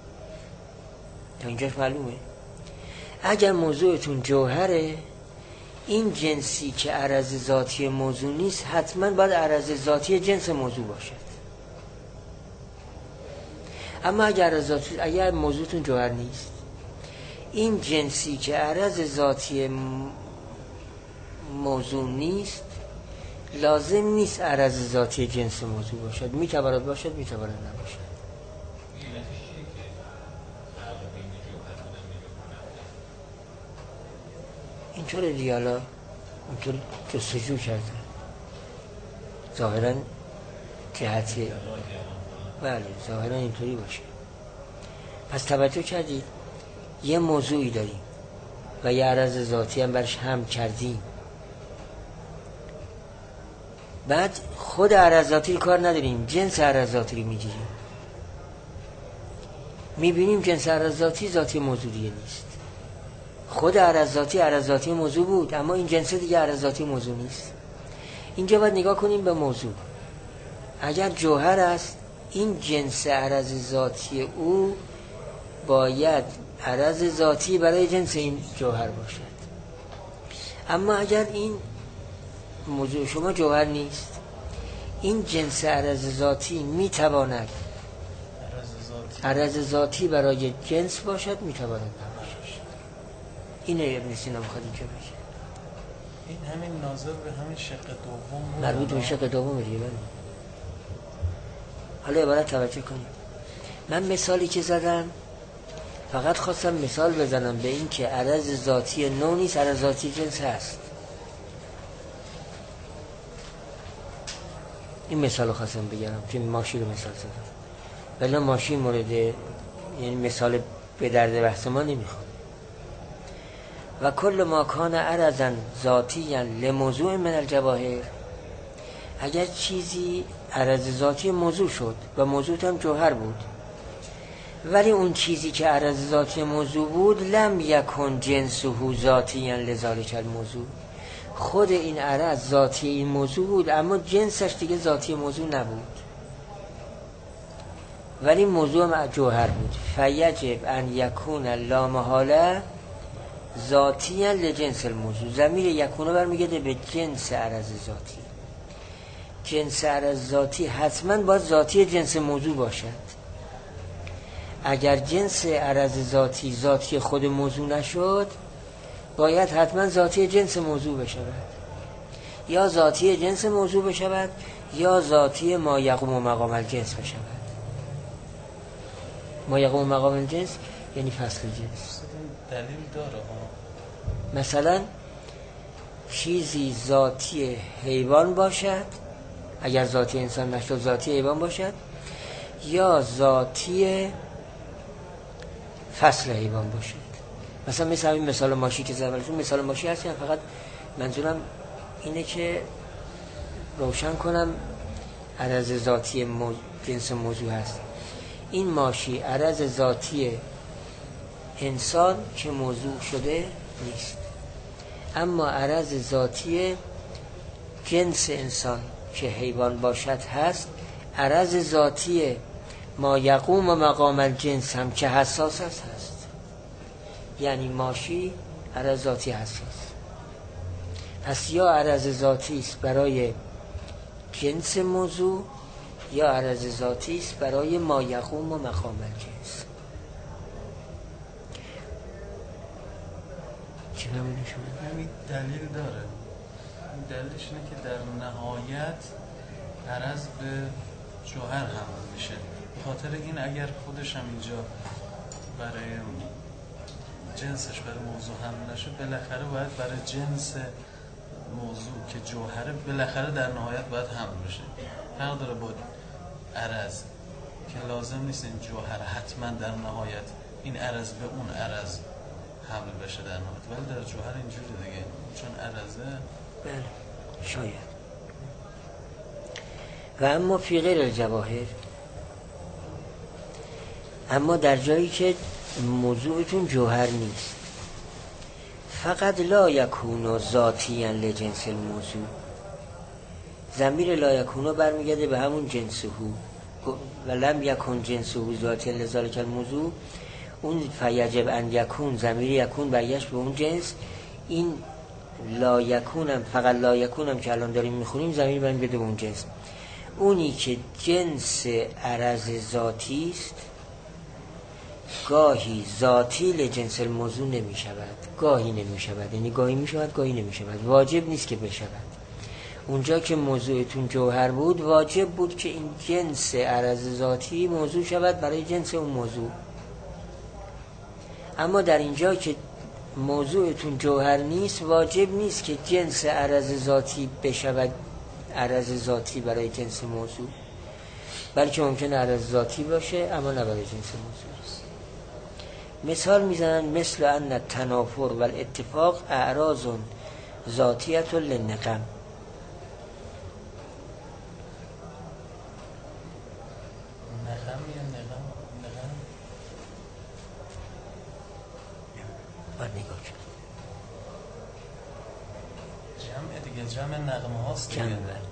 تا اینجاش معلومه. اگر موضوعتون جوهره، این جنسی که عرض ذاتی موضوع نیست حتما باید عرض ذاتی جنس موضوع باشد. اما اگر عرض ذاتی، اگر موضوعتون جوهر نیست، این جنسی که عرض ذاتی موضوع نیست لازم نیست عرض ذاتی جنس موضوع باشد، میتواند باشد میتواند نباشد. اینطور دیالا اینطور جستجو کردن ظاهرا جهتی، بله ظاهرا اینطوری باشه. پس توجه کردید یه موضوعی داریم و یه عرض ذاتی هم برش هم کردیم، بعد خود عرض ذاتی رو کار نداریم، جنس عرض ذاتی رو میگیریم، میبینیم جنس عرض ذاتی ذاتی موضوع دیگه نیست. خود عرض ذاتی عرض ذاتی موضوع بود، اما این جنس دیگه عرض ذاتی موضوع نیست. اینجا باید نگاه کنیم به موضوع. اگر جوهر است، این جنس عرض ذاتی او باید عرض ذاتی برای جنس این جوهر باشد. اما اگر این موضوع شما جوهر نیست، این جنس عرض ذاتی میتواند عرض ذاتی برای جنس باشد، میتواند نباشد. اینه ابن سینا میخواد اینجا بگه. این همین ناظر به همین شق دوم بود، مربوط به شق دوم دیگه. بله. حالا عبارت توجه کنیم. من مثالی که زدم فقط خواستم مثال بزنم به این که عرض ذاتی نوع نیست، عرض ذاتی جنس هست. این مثال رو خواستم بگم که ماشی رو مثال زدم، ولی ماشی مورد یعنی مثال به درد بحث ما نمیخواد. و کل ما کان عرضا ذاتیا لموضوع من الجواهر، اگر چیزی عرض ذاتی موضوع شد و موضوع هم جوهر بود، ولی اون چیزی که عرض ذاتی موضوع بود لم یکن جنسه ذاتیا لذالک الموضوع، خود این عرض ذاتی این موضوع بود اما جنسش دیگه ذاتی موضوع نبود، ولی موضوع جوهر بود. فیجب ان یکون لا محاله ذاتیا لجنس الموضوع، ضمیر یکونه برمیگرده به جنس عرض ذاتی. جنس عرض ذاتی حتما باید ذاتی جنس موضوع باشد. اگر جنس عرض ذاتی ذاتی خود موضوع نشد، باید حتما ذاتی جنس موضوع بشود، یا ذاتی جنس موضوع بشود یا ذاتی ما یقوم مقام الجنس بشود. ما یقوم مقام الجنس یعنی فصل جنس. دلیل داره ها. مثلا چیزی ذاتی حیوان باشد، اگر ذاتی انسان نشد ذاتی حیوان باشد، یا ذاتی فصل حیوان باشد. مثلا مثل همین مثال ماشی که زدم، مثال ماشی هست، فقط منظورم اینه که روشن کنم عرض ذاتی مو... جنس موضوع هست. این ماشی عرض ذاتی انسان که موضوع شده نیست، اما عرض ذاتی جنس انسان که حیوان باشد هست. عرض ذاتی ما یقوم و مقام الجنس هم که حساس هست هست، یعنی ماشی عرض ذاتی حساس. پس یا عرض ذاتی است برای جنس موضوع یا عرض ذاتی است برای ما یقوم و مقام الجنس. چی نمیدونی شما؟ همین دلیل داره. دلیلش اینه که در نهایت عرض به جوهر حمل میشه. به خاطر این اگر خودش هم اینجا برای جنسش برای موضوع حمل نشه، بالاخره باید برای جنس موضوع که جوهره بالاخره در نهایت باید حمل بشه. فرق داره با عرض که لازم نیست این جوهر حتما در نهایت این عرض به اون عرض حمل بشه در نهایت، ولی در جوهر اینجوری دیگه، چون عرضه. بله شاید. و اما فی غیر الجواهر، اما در جایی که موضوعتون جوهر نیست، فقط لا یکونو ذاتیا لجنس الموضوع، ضمیر لا یکونو برمیگرده به همون جنسه و لم یکن جنسه ذاتیا لذالک الموضوع. اون فیجب ان یکون، ضمیر یکون برگشت به اون جنس. این لا یکونم فقط لا یکونم که الان داریم میخونیم ضمیر برمیگرده به اون جنس. اونی که جنس عرض ذاتی است گاهی ذاتی لجنس الموضوع نمی شود، گاهی نمی شود، یعنی گاهی می شود گاهی نمی شود، واجب نیست که بشود. اونجا که موضوعتون جوهر بود واجب بود که این جنس عرض ذاتی موضوع شود برای جنس اون موضوع. اما در اینجا که موضوعتون جوهر نیست واجب نیست که جنس عرض ذاتی بشود عرض ذاتی برای جنس موضوع، بلکه ممکنه عرض ذاتی باشه اما نه برای جنس موضوع است. مثال میزنن مثل ان التنافر و الاتفاق اعراض ذاتیت للنقم. نقم یا نقم؟ نقم باید نگاه کرد. جمع دیگه، جمع نقمه هاست دیگه. جمع بر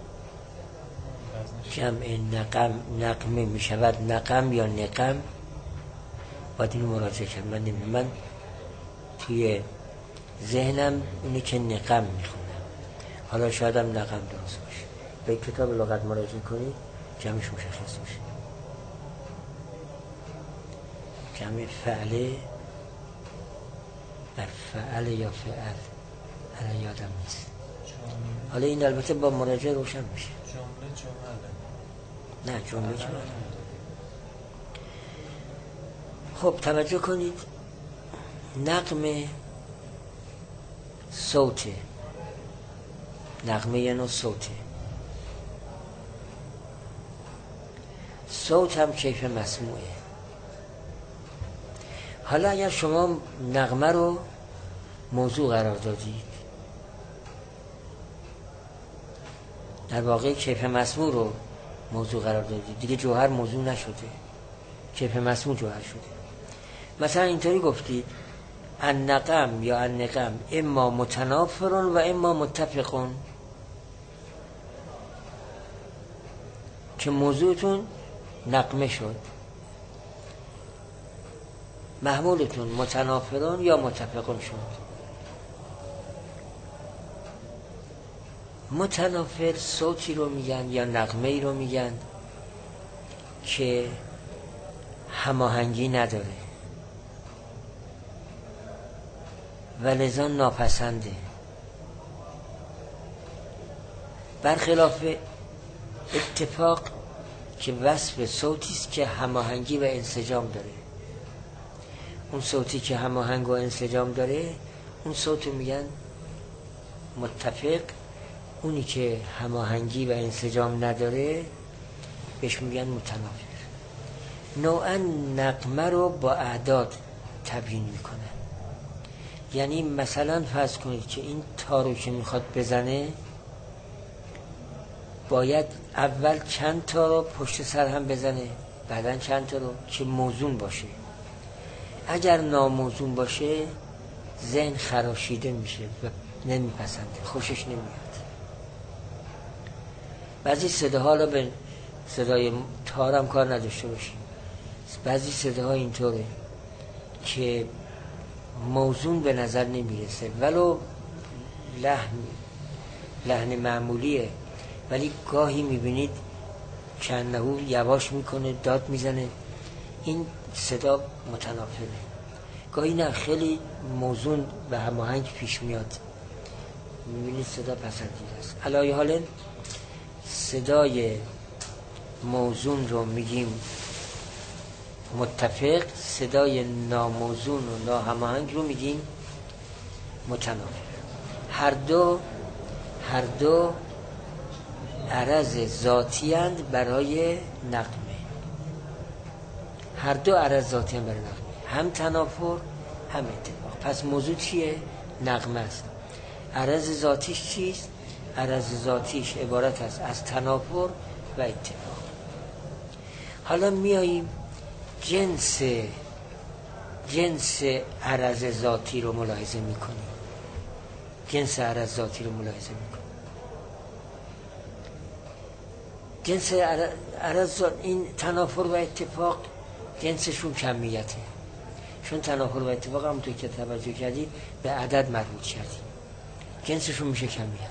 جمع نقم نقمه می شود نقم یا نقم. باید اینو مراجعه کرد. من نمیم. من توی ذهنم اینه که نقم می خونم، حالا شاید هم نقم درست باشه. به کتاب لغت مراجعه کنید جمعش مشخص میشه. جمع فعله بر فعل یا فعل الان یادم نیست. حالا این البته با مراجعه روشن میشه. جمله جمله نه جمله جمله. خب توجه کنید، نغمه صوته، نغمه یه نوع صوته. صوت هم کیف مسموعه. حالا اگر شما نغمه رو موضوع قرار دادید، در واقع کیف مسموع رو موضوع قرار دادید، دیگه جوهر موضوع نشده، کیف مسموع جوهر شده. مثلا اینطوری گفتید النقم یا النقم اما متنافرون و اما متفقون، که موضوعتون نقمه شد، محمولتون متنافرون یا متفقون شد. متنافر صوتی رو میگن یا نغمه ای رو میگن که هماهنگی نداره و لذا ناپسنده، برخلاف اتفاق که وصف صوتی است که هماهنگی و انسجام داره. اون صوتی که هماهنگ و انسجام داره اون صوت رو میگن متفق، اونی که هماهنگی و انسجام نداره بهش میگن متنافر. نوعا نغمه رو با اعداد تبیین میکنن. یعنی مثلا فرض کنید که این تا رو که میخواد بزنه باید اول چند تا رو پشت سر هم بزنه، بعدن چند تا رو، که موزون باشه. اگر ناموزون باشه ذهن خراشیده میشه و نمیپسنده، خوشش نمیاد. بعضی صداها رو به صدای تارم کار نداشته باشیم، بعضی صداها اینطوره که موزون به نظر نمیرسه ولو لحن لحن معمولیه، ولی گاهی میبینید چندهو یواش میکنه، داد میزنه، این صدا متنافره. گاهی نه خیلی موزون به هماهنگ پیش میاد، میبینید صدا پسندیده است. علای حال صدای موزون رو میگیم متفق، صدای ناموزون و ناهماهنگ رو میگیم متنافر. هر دو هر دو عرض ذاتی اند برای نغمه، هر دو عرض ذاتی اند برای نغمه، هم تنافر هم اتفاق. پس موضوع چیه؟ نغمه است. عرض ذاتیش چیست؟ عرض ذاتیش عبارت است از تنافر و اتفاق. حالا میاییم جنس جنس عرض ذاتی رو ملاحظه میکنیم. جنس عرض ذاتی رو ملاحظه میکنیم. جنس عرض این تنافر و اتفاق جنسشون کمیته، چون تنافر و اتفاق هم توی که توجه کردید به عدد مربوط کردیم، جنسشون میشه کمیت.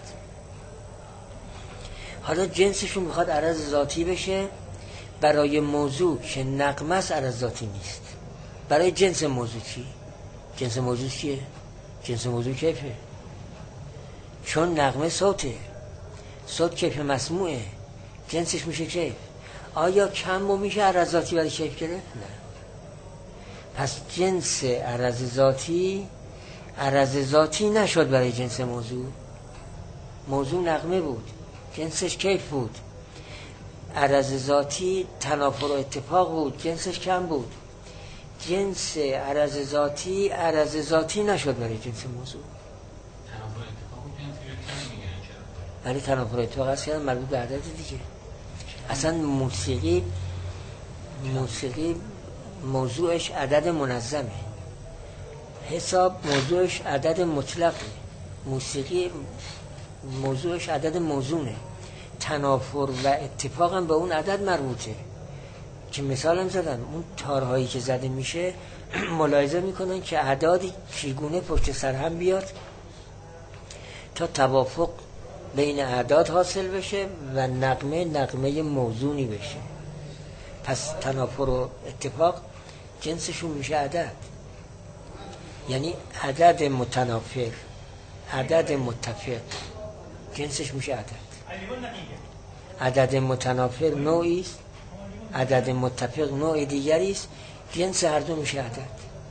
حالا جنسشون میخواد عرض ذاتی بشه برای موضوع که نغمه است، عرض ذاتی نیست. برای جنس موضوع چی؟ جنس موضوع چیه؟ جنس موضوع کیفه. چون نغمه صوته، صوت کیف مسموعه، جنسش میشه کیف. آیا کم و میشه عرض ذاتی برای کیف گرفت؟ نه. پس جنس عرض ذاتی عرض ذاتی نشد برای جنس موضوع. موضوع نغمه بود، جنسش کیف بود. عرض ذاتی تنافر و اتفاق بود، جنسش کم بود. جنس عرض ذاتی عرض ذاتی نشد برای جنس موضوع. تنافر اتفاق و جنسش کم میگیرن چرا؟ ولی تنافر اتفاق هست که مربوط به عدد دیگه. اصلا موسیقی موسیقی موضوعش عدد منظمه، حساب موضوعش عدد مطلقه، موسیقی موضوعش عدد موزونه. تنافر و اتفاق هم به اون عدد مربوطه که مثال هم زدن. اون تارهایی که زده میشه ملاحظه میکنن که اعدادی چگونه پشت سر هم بیاد تا توافق بین اعداد حاصل بشه و نغمه نغمه موزونی بشه. پس تنافر و اتفاق جنسشون میشه عدد، یعنی عدد متنافر عدد متفق جنسش میشه عدد. عدد متنافر نوعی است، عدد متفق نوع دیگری است، جنس هر دو میشه عدد.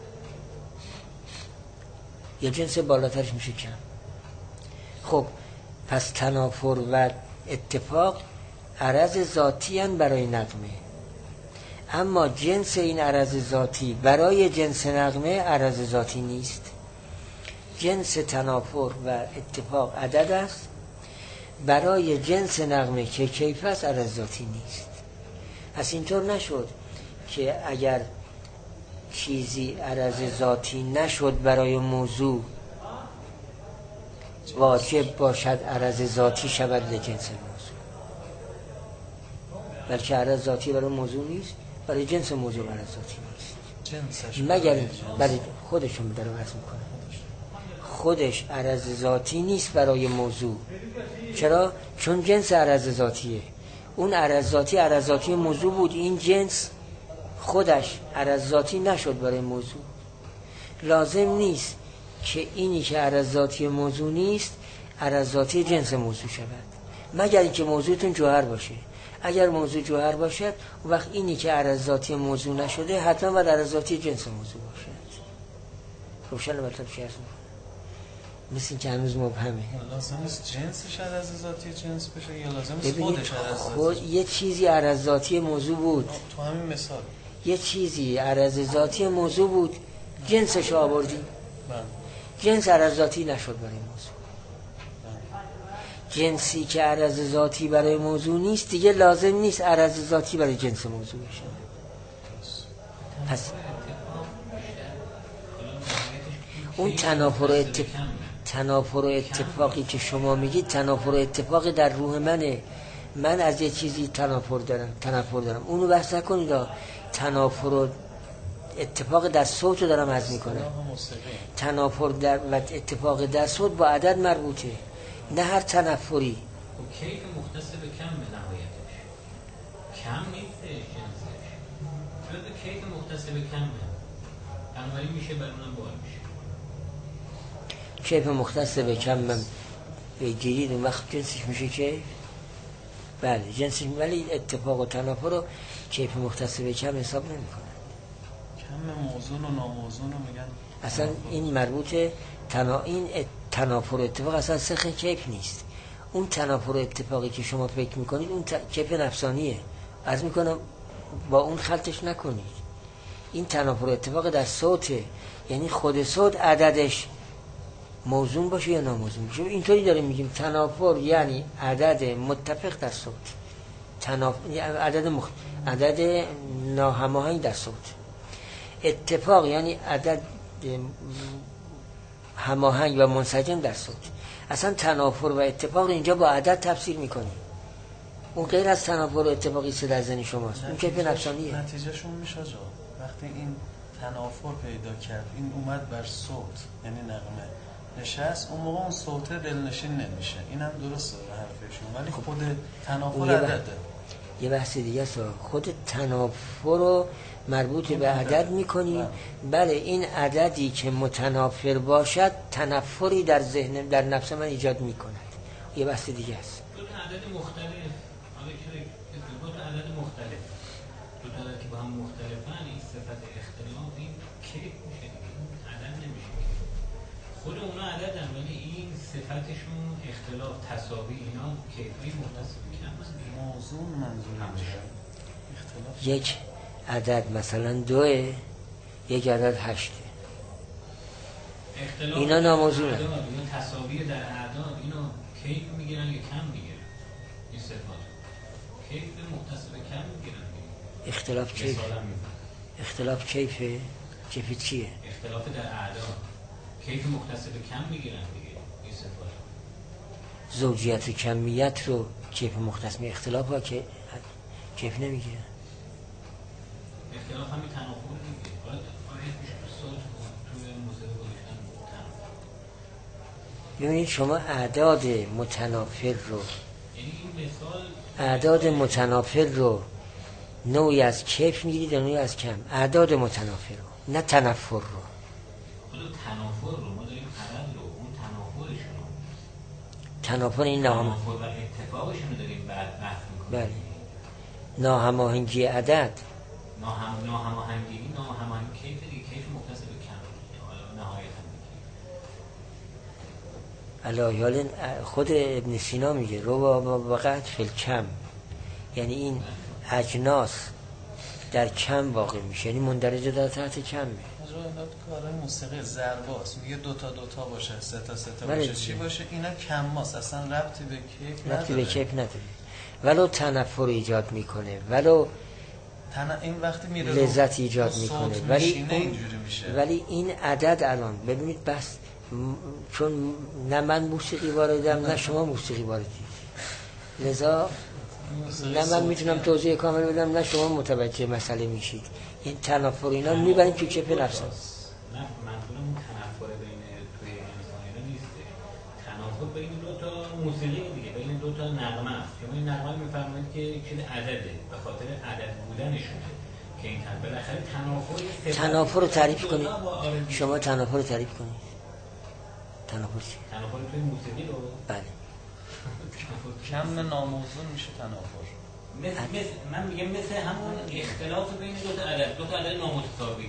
یا جنس بالاترش میشه کم. خب پس تنافر و اتفاق عرض ذاتی هن برای نغمه، اما جنس این عرض ذاتی برای جنس نغمه عرض ذاتی نیست. جنس تنافر و اتفاق عدد است، برای جنس نغمه که کیف است عرض ذاتی نیست. پس اینطور نشد که اگر چیزی عرض ذاتی نشد برای موضوع واجب باشد عرض ذاتی شود لجنس موضوع، بلکه عرض ذاتی برای موضوع نیست، برای جنس موضوع عرض ذاتی نیست. جنسش مگر برای خودشون داره وضع میکنه، خودش عرض ذاتی نیست برای موضوع. چرا؟ چون جنس عرض ذاتیه. اون عرض ذاتی عرض ذاتی موضوع بود، این جنس خودش عرض ذاتی نشد برای موضوع. لازم نیست که اینی که عرض ذاتی موضوع نیست عرض ذاتی جنس موضوع شود، مگر اینکه موضوعتون جوهر باشه. اگر موضوع جوهر باشد وقت اینی که عرض ذاتی موضوع نشده حتما باید عرض ذاتی جنس موضوع باشد. روشن مطلب چی هست؟ مثل این که هنوز مبهمه. لازم است جنسش عرض ذاتی جنس بشه یا لازم است خودش عرض خود ذاتی؟ یه چیزی عرض ذاتی موضوع بود، تو همین مثال یه چیزی عرض ذاتی موضوع بود، جنسش آوردی، جنس عرض ذاتی نشد برای موضوع. جنسی که عرض ذاتی برای موضوع نیست دیگه لازم نیست عرض ذاتی برای جنس موضوع بشه. پس اون تنافر و اتفاق تنافر و اتفاقی که شما میگید تنافر و اتفاقی در روح منه. من از یه چیزی تنافر دارم تنافر دارم اونو بحث نکنید. تنافر و اتفاق در صوت رو دارم عرض میکنم. تنافر در و اتفاق در صوت با عدد مربوطه، نه هر تنفری. و کیف مختص به کم به نهایتش کم نیستش جنسش، شده کیف مختص به کم بنابراین میشه بر اونم بار میشه. کیف مختص به کم من بگیرید اون وقت جنسش میشه کیف. بله جنسش، ولی اتفاق و تنافر رو کیف مختص به کم حساب نمی کنن. کم موزون و ناموزون رو میگن اصلا این مربوطه تنا... این ات... تنافر و اتفاق اصلا سخن کیف نیست. اون تنافر و اتفاقی که شما فکر میکنید اون ت... کیف نفسانیه. عرض میکنم با اون خلطش نکنید. این تنافر و اتفاق در صوته، یعنی خود صوت عددش موزون باشه یا ناموزون باشه. اینطوری داریم میگیم تنافر یعنی عدد متفق در صوت، تناف... عدد مخ... عدد ناهماهنگ در صوت. اتفاق یعنی عدد هماهنگ و منسجم در صوت. اصلا تنافر و اتفاق اینجا با عدد تفسیر میکنیم. اون غیر از تنافر و اتفاقی که در ذهن شماست، اون کیف نفسانیه. نتیجه شون میشه جا وقتی این تنافر پیدا کرد، این اومد بر صوت یعنی نغمه نشست، اون موقع اون صوت دلنشین نمیشه. اینم درسته به حرفشون، ولی خود تنافر عدده. یه بحث دیگه است. خود تنافر رو مربوط به عدد میکنی. بله این عددی که متنافر باشد تنفری در ذهن در نفس من ایجاد میکند، یه بحث دیگه است. دو تا عدد مختلف، حالا چرا دو تا عدد مختلف، دو تا عدد که با هم مختلفن، این صفت اختلاف این کیف میشه دیگه، این عدد نمیشه. خود اونا عددن ولی این صفتشون اختلاف، تساوی، اینا کیفی متصل کم است. موضوع منظور نمیشه. اختلاف یک عدد مثلا دوه، یک عدد هشته، اختلاف اینا ناموضوعه. اینا تساوی در اعداد، اینو کیف میگیرن یا کم میگیرن؟ این صفات کیف متصل به کم میگیرن. اختلاف کیف، مثالا میزن اختلاف کیفه. کیف چیه؟ اختلاف در اعداد کیف متصل به کم میگیرن دیگه این صفات. زوجیت و کمیت رو کیف مختص می، اختلاف ها که کیف نمیگیره. اختلاف همین تنافر میگه. حالا آیت میشه تو صوت توی موسیقی گذاشتن تنافر. ببینید شما اعداد متنافر رو، یعنی این مثال اعداد متنافر رو نوعی از کیف میگیرید و نوعی از کم. اعداد متنافر رو، نه تنفر رو. خود تنافر رو ما داریم عدد رو، اون تنافرشون رو، تنافر این ناهم تنافر و اتفاقشون رو داریم بعد بحث میکنیم. بله ناهماهنگی عدد، ناهم ناهماهنگی ناهماهنگی کیف دیگه، کیف متصل به کم حالا نهایت هم علی حال خود ابن سینا میگه رو با وقت فی الکم، یعنی این اجناس در کم واقع میشه، یعنی مندرجه در تحت کمه. اجرا اینا کارهای موسیقی ضرباست، میگه دو تا دو تا باشه، سه تا سه تا بله باشه، دیگه. چی باشه، اینا کماست، اصلا ربطی به کیف ربطی نداره. به کیف نداره، ولو تنفر ایجاد میکنه، ولو تن این وقتی میره لذت ایجاد میکنه، ولی اون اینجوری میشه. ولی این عدد الان ببینید بس م... چون نه من موسیقی واردم نه شما موسیقی واردید، لذا نه من میتونم توضیح کامل بدم نه شما متوجه مسئله میشید. این تنفر اینا رو میبریم تو کیف نفسم. نه منظورم اون تنفر بین توی انسان اینا نیسته، تنفر بین دو تا موسیقی دیگه، بین دو تا نغمه است. شما این نغمه میفرمایید که یک چیز عدده، به خاطر عدد بودنشونه که این تن بالاخره تنافر تنافر رو تعریف کنید. شما تنافر رو تعریف کنید. تنافر چی؟ تنافر توی موسیقی رو بله کم ناموزون میشه تنافر. مثل, مثل من میگم مثل همون اختلاف بین دو تا عدد، دو تا عدد نامتساوی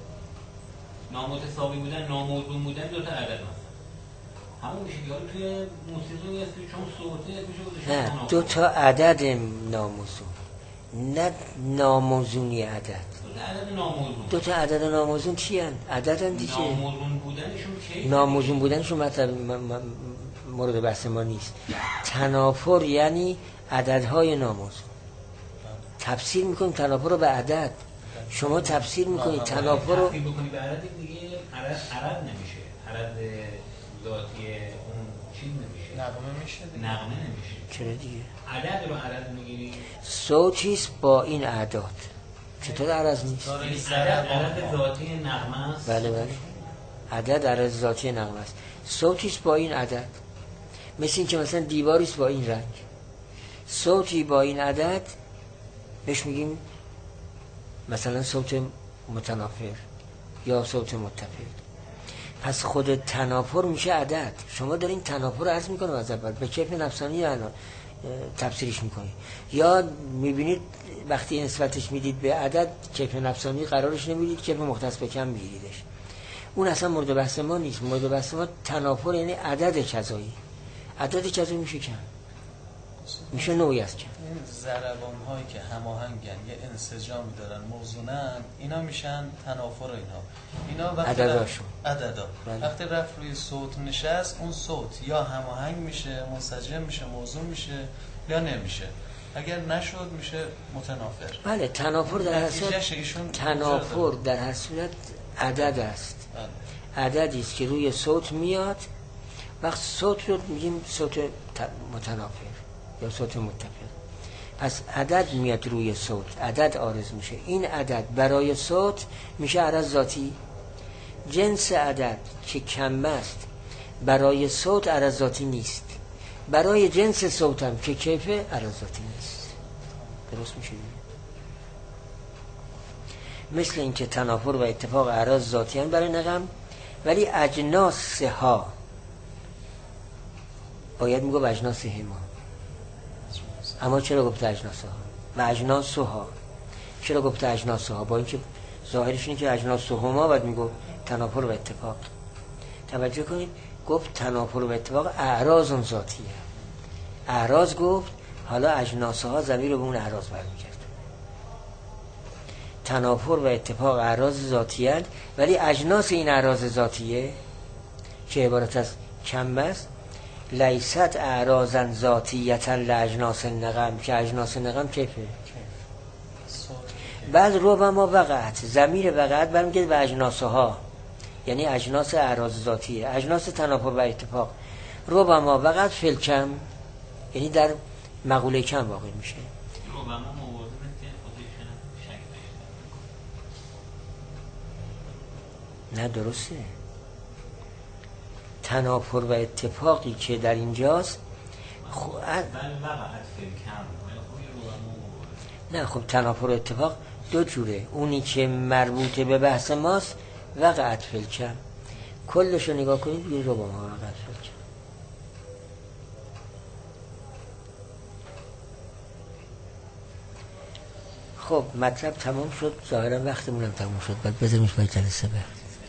نامتساوی بودن، ناموزون بودن دو تا عدد مثلا همون میشه که حالا توی موسیقی هستی چون صوته میشه نه دو تا عدد ناموزون، نه ناموزونی عدد. دو تا عدد ناموزون. دو تا عدد ناموزون چی هن؟ عدد هن دیگه. ناموزون بودنشون چیه؟ ناموزون بودنشون مطلب مورد بحث ما نیست. تنافر یعنی عددهای ناموزون. تفسیر میکنیم تنافر رو به عدد، شما تفسیر میکنید تنافر رو تفسیر بکنی به عدد دیگه عدد عدد نمیشه، عدد ذاتی اون چیز نمیشه، نغمه میشه دیگه. نغمه نمیشه. چرا دیگه؟ عدد رو عدد میگیری، صوتیست با این اعداد. چطور عرض نیست؟ یعنی عدد عدد ذاتی نغمه است. بله بله عدد عدد ذاتی نغمه است. صوتیست با این عدد، مثل این که مثلا دیواریست با این رنگ. صوتی با این عدد بهش میگیم مثلا صوت متنافر یا صوت متفق. پس خود تنافر میشه عدد. شما دارین تنافر رو عرض میکنم از اول به کیف نفسانی الان تفسیرش میکنید، یا میبینید وقتی نسبتش میدید به عدد کیف نفسانی قرارش نمیدید، کیف مختص به کم میگیریدش. اون اصلا مورد بحث ما نیست. مورد بحث ما تنافر یعنی عدد کذایی. عدد کذایی میشه کم، میشه نوعی از کم. این ضربان هایی که هماهنگن یه انسجامی دارن موزونن، اینا میشن تنافر. اینا اینا وقتی عدداشون عددا بله. وقتی رفت روی صوت نشست، اون صوت یا هماهنگ میشه، منسجم میشه، موزون میشه، یا نمیشه. اگر نشد میشه متنافر. بله تنافر در هر صورت، تنافر در هر صورت عدد است. بله. عددی است که روی صوت میاد. وقت صوت رو میگیم صوت متنافر یا صوت متفق. پس عدد میاد روی صوت، عدد عارض میشه. این عدد برای صوت میشه عرض ذاتی. جنس عدد که کم است برای صوت عرض ذاتی نیست. برای جنس صوت هم که کیفه عرض ذاتی نیست. درست میشه دیگه. مثل اینکه تنافر و اتفاق اعراض ذاتی هم برای نغم، ولی اجناس ها باید میگو اجناس هما. اما چرا گفت اجناس ها و اجناس ها؟ چرا گفت اجناس ها؟ با اینکه ظاهرش اینه که اجناس هما باید میگو تنافر و اتفاق. توجه کنید گفت تنافر و اتفاق اعراض ذاتیه. اعراض گفت، حالا اجناس ها ضمیر رو به اون اعراض برمیگرد. تنافر و اتفاق اعراض ذاتیه، ولی اجناس این اعراض ذاتیه که عبارت از کم است، لیست اعراضا ذاتیتا لاجناس النغم، که اجناس نغم کیفه. بعد ربما وقعت، ضمیر وقعت برمیگرده به اجناس ها، یعنی اجناس اعراض ذاتیه، اجناس تنافر و اتفاق. ربما وقعت فی الکم، یعنی در مقوله کم واقع میشه. ربما موارد که خودشون شک داشتن. نه درسته. تنافر و اتفاقی که در اینجاست خب نه خب تنافر و اتفاق دو جوره. اونی که مربوطه به بحث ماست وقعت فی الکم، کلشو نگاه کنید یه ربما وقعت فی الکم. خب مطلب تمام شد، ظاهرا وقتمونم تمام شد، بعد بذاریمش برای جلسه بعد.